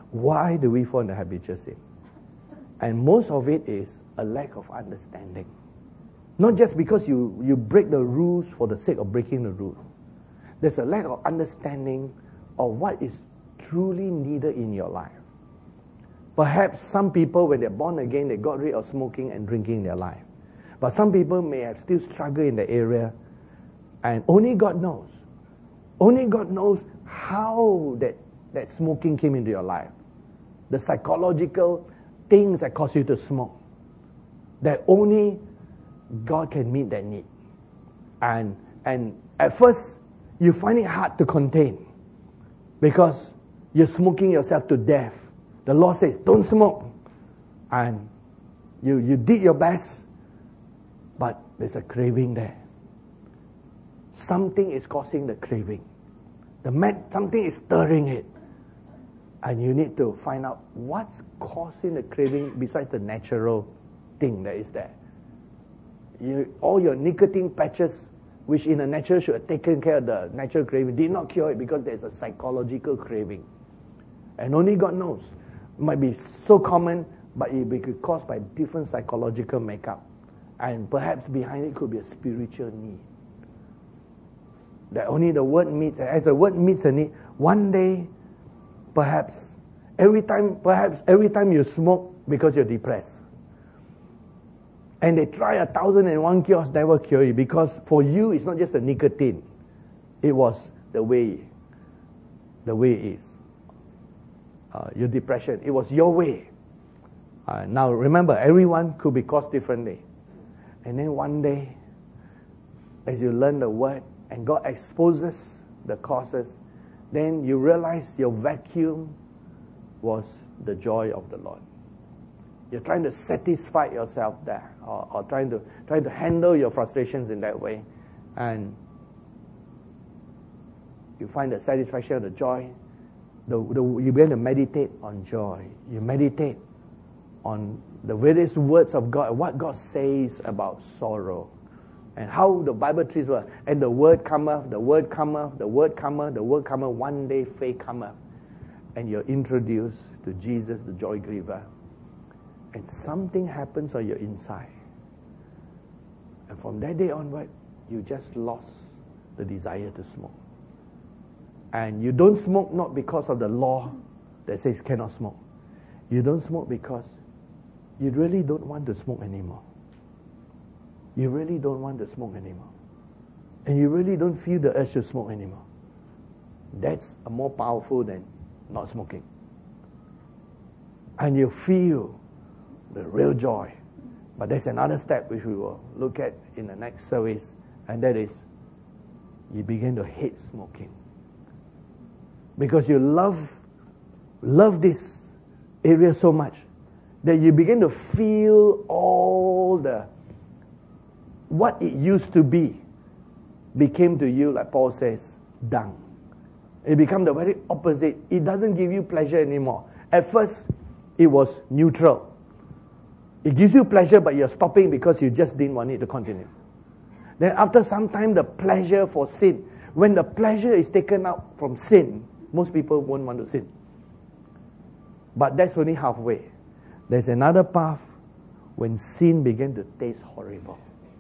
Why do we fall into habitual sin? And most of it is a lack of understanding. Not just because you, you break the rules for the sake of breaking the rules. There's a lack of understanding of what is truly needed in your life. Perhaps some people, when they're born again, they got rid of smoking and drinking in their life. But some people may have still struggled in the area, and only God knows. Only God knows how that, that smoking came into your life. The psychological things that cause you to smoke. That only God can meet that need. And, and at first, you find it hard to contain because you're smoking yourself to death. The Lord says, don't smoke. And you, you did your best, but there's a craving there. Something is causing the craving. The med- something is stirring it. And you need to find out what's causing the craving besides the natural thing that is there. You, all your nicotine patches, which in a natural should have taken care of the natural craving, did not cure it because there's a psychological craving. And only God knows. It might be so common, but it be caused by different psychological makeup. And perhaps behind it could be a spiritual need. That only the word meets, as the word meets a need, one day, perhaps, every time, perhaps every time you smoke because you're depressed. And they try a thousand and one cures, never cure you, because for you it's not just the nicotine. It was the way, the way it is. Uh, your depression, it was your way. Uh, now remember, everyone could be caused differently. And then one day, as you learn the word, and God exposes the causes, then you realize your vacuum was the joy of the Lord. You're trying to satisfy yourself there, or, or trying to trying to handle your frustrations in that way, and you find the satisfaction of the joy. The, the, you begin to meditate on joy. You meditate on the various words of God, what God says about sorrow, and how the Bible treats it. And the word cometh, the word cometh, the word cometh, the word cometh. One day faith cometh, and you're introduced to Jesus, the joy giver. And something happens on your inside. And from that day onward, you just lost the desire to smoke. And you don't smoke not because of the law that says cannot smoke. You don't smoke because you really don't want to smoke anymore. You really don't want to smoke anymore. And you really don't feel the urge to smoke anymore. That's more powerful than not smoking. And you feel the real joy. But there's another step which we will look at in the next service, and that is you begin to hate smoking. Because you love love this area so much that you begin to feel all the what it used to be became to you, like Paul says, dung. It becomes the very opposite. It doesn't give you pleasure anymore. At first, it was neutral. It gives you pleasure, but you're stopping because you just didn't want it to continue. Then after some time, the pleasure for sin, when the pleasure is taken out from sin, most people won't want to sin. But that's only halfway. There's another path when sin begins to taste horrible.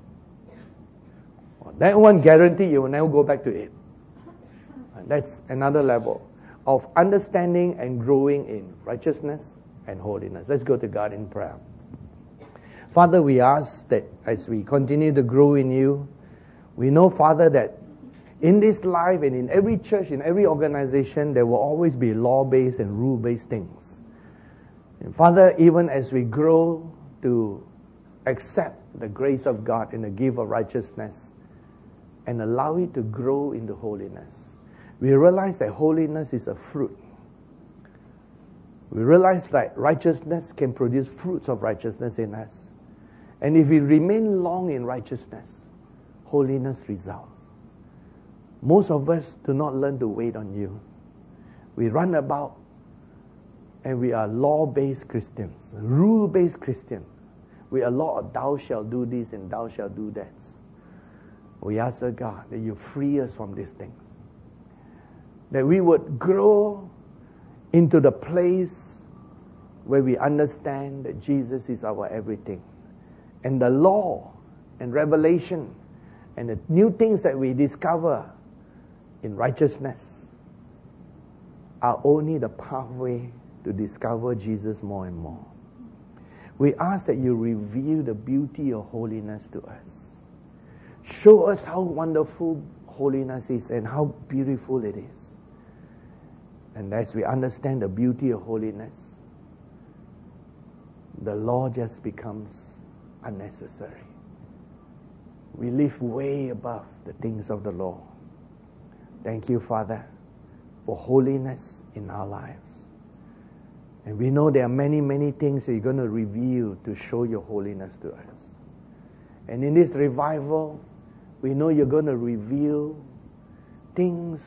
That one guarantee you will never go back to it. And that's another level of understanding and growing in righteousness and holiness. Let's go to God in prayer. Father, we ask that as we continue to grow in you, we know, Father, that in this life and in every church, in every organization, there will always be law-based and rule-based things. And Father, even as we grow to accept the grace of God and the gift of righteousness and allow it to grow into holiness, we realize that holiness is a fruit. We realize that righteousness can produce fruits of righteousness in us. And if we remain long in righteousness, holiness results. Most of us do not learn to wait on you. We run about and we are law-based Christians, rule-based Christians. We are law of thou shalt do this and thou shalt do that. We ask, oh God, that you free us from these things. That we would grow into the place where we understand that Jesus is our everything. And the law and revelation and the new things that we discover in righteousness are only the pathway to discover Jesus more and more. We ask that you reveal the beauty of holiness to us. Show us how wonderful holiness is and how beautiful it is. And as we understand the beauty of holiness, the law just becomes unnecessary. We live way above the things of the law. Thank you, Father, for holiness in our lives. And we know there are many, many things that you're going to reveal to show your holiness to us. And in this revival, we know you're going to reveal things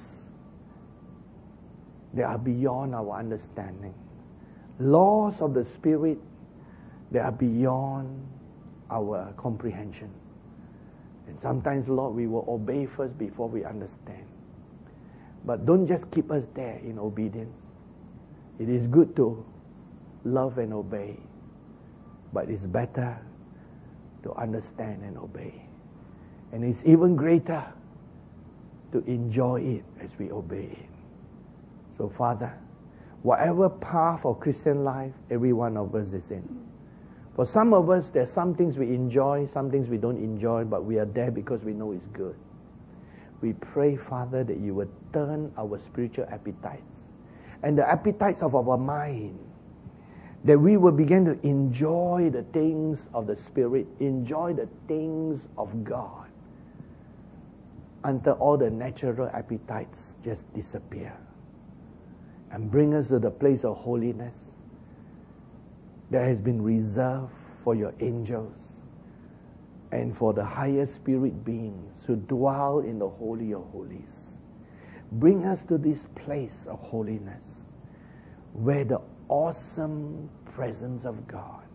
that are beyond our understanding. Laws of the Spirit that are beyond our comprehension. And sometimes, Lord, we will obey first before we understand. But don't just keep us there in obedience. It is good to love and obey, but it's better to understand and obey. And it's even greater to enjoy it as we obey it. So, Father, whatever path of Christian life every one of us is in, for some of us, there's some things we enjoy, some things we don't enjoy, but we are there because we know it's good. We pray, Father, that you would turn our spiritual appetites and the appetites of our mind, that we will begin to enjoy the things of the Spirit, enjoy the things of God, until all the natural appetites just disappear, and bring us to the place of holiness that has been reserved for your angels and for the higher spirit beings who dwell in the Holy of Holies. Bring us to this place of holiness where the awesome presence of God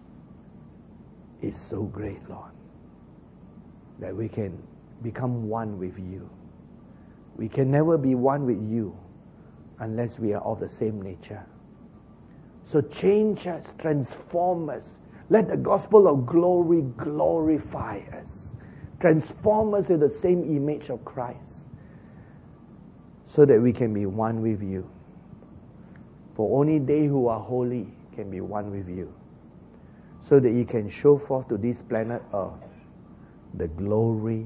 is so great, Lord, that we can become one with you. We can never be one with you unless we are of the same nature. So change us, transform us. Let the gospel of glory glorify us. Transform us in the same image of Christ, so that we can be one with you. For only they who are holy can be one with you, so that you can show forth to this planet Earth the glory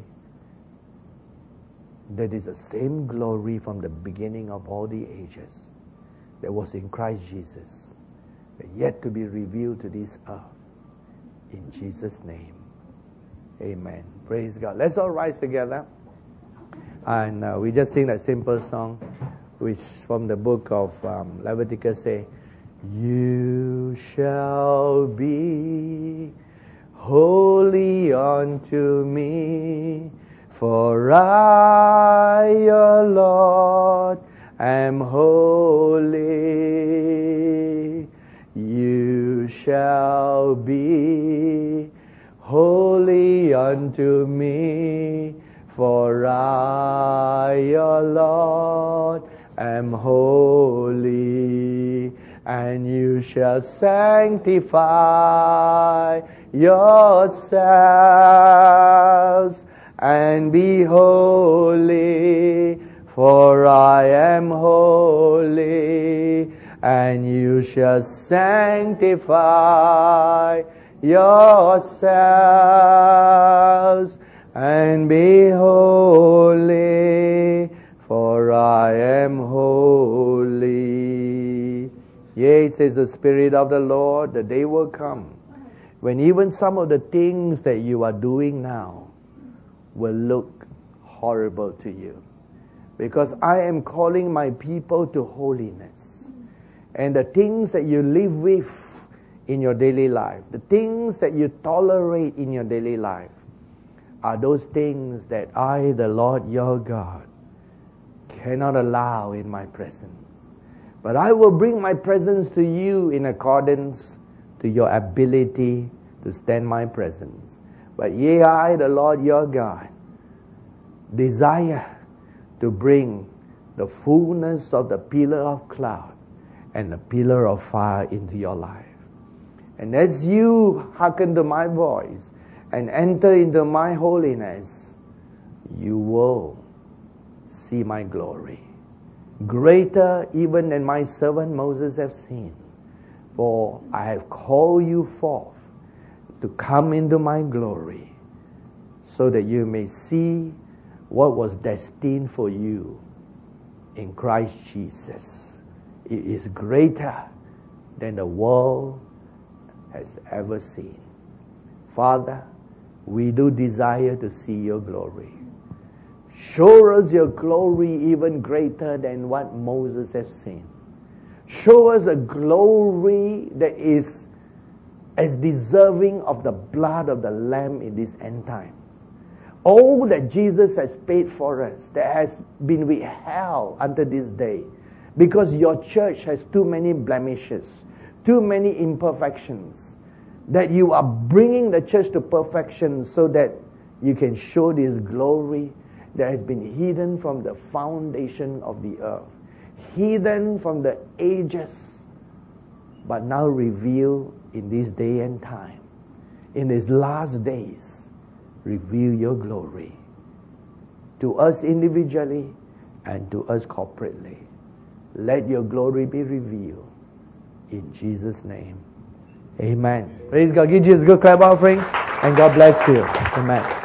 that is the same glory from the beginning of all the ages that was in Christ Jesus, but yet to be revealed to this earth. In Jesus' name, amen. Praise God. Let's all rise together. And uh, we just sing that simple song, which from the book of um, Leviticus say, you shall be holy unto me, for I, your Lord, am holy. You shall be holy unto me, for I, your Lord, am holy. And you shall sanctify yourselves and be holy, for I am holy. And you shall sanctify yourselves and be holy, for I am holy. Yea, says the Spirit of the Lord, the day will come when even some of the things that you are doing now will look horrible to you. Because I am calling my people to holiness. And the things that you live with in your daily life, the things that you tolerate in your daily life, are those things that I, the Lord your God, cannot allow in my presence. But I will bring my presence to you in accordance to your ability to stand my presence. But yea, I, the Lord your God, desire to bring the fullness of the pillar of cloud and a pillar of fire into your life. And as you hearken to my voice and enter into my holiness, you will see my glory, greater even than my servant Moses have seen. For I have called you forth to come into my glory, so that you may see what was destined for you in Christ Jesus. It is greater than the world has ever seen. Father, we do desire to see your glory. Show us your glory even greater than what Moses has seen. Show us a glory that is as deserving of the blood of the Lamb in this end time. All that Jesus has paid for us, that has been withheld unto this day, because your church has too many blemishes, too many imperfections, that you are bringing the church to perfection so that you can show this glory that has been hidden from the foundation of the earth, hidden from the ages, but now revealed in this day and time. In these last days, reveal your glory to us individually and to us corporately. Let your glory be revealed in Jesus' name. Amen. Praise God. Give Jesus a good clap offering, and God bless you. Amen.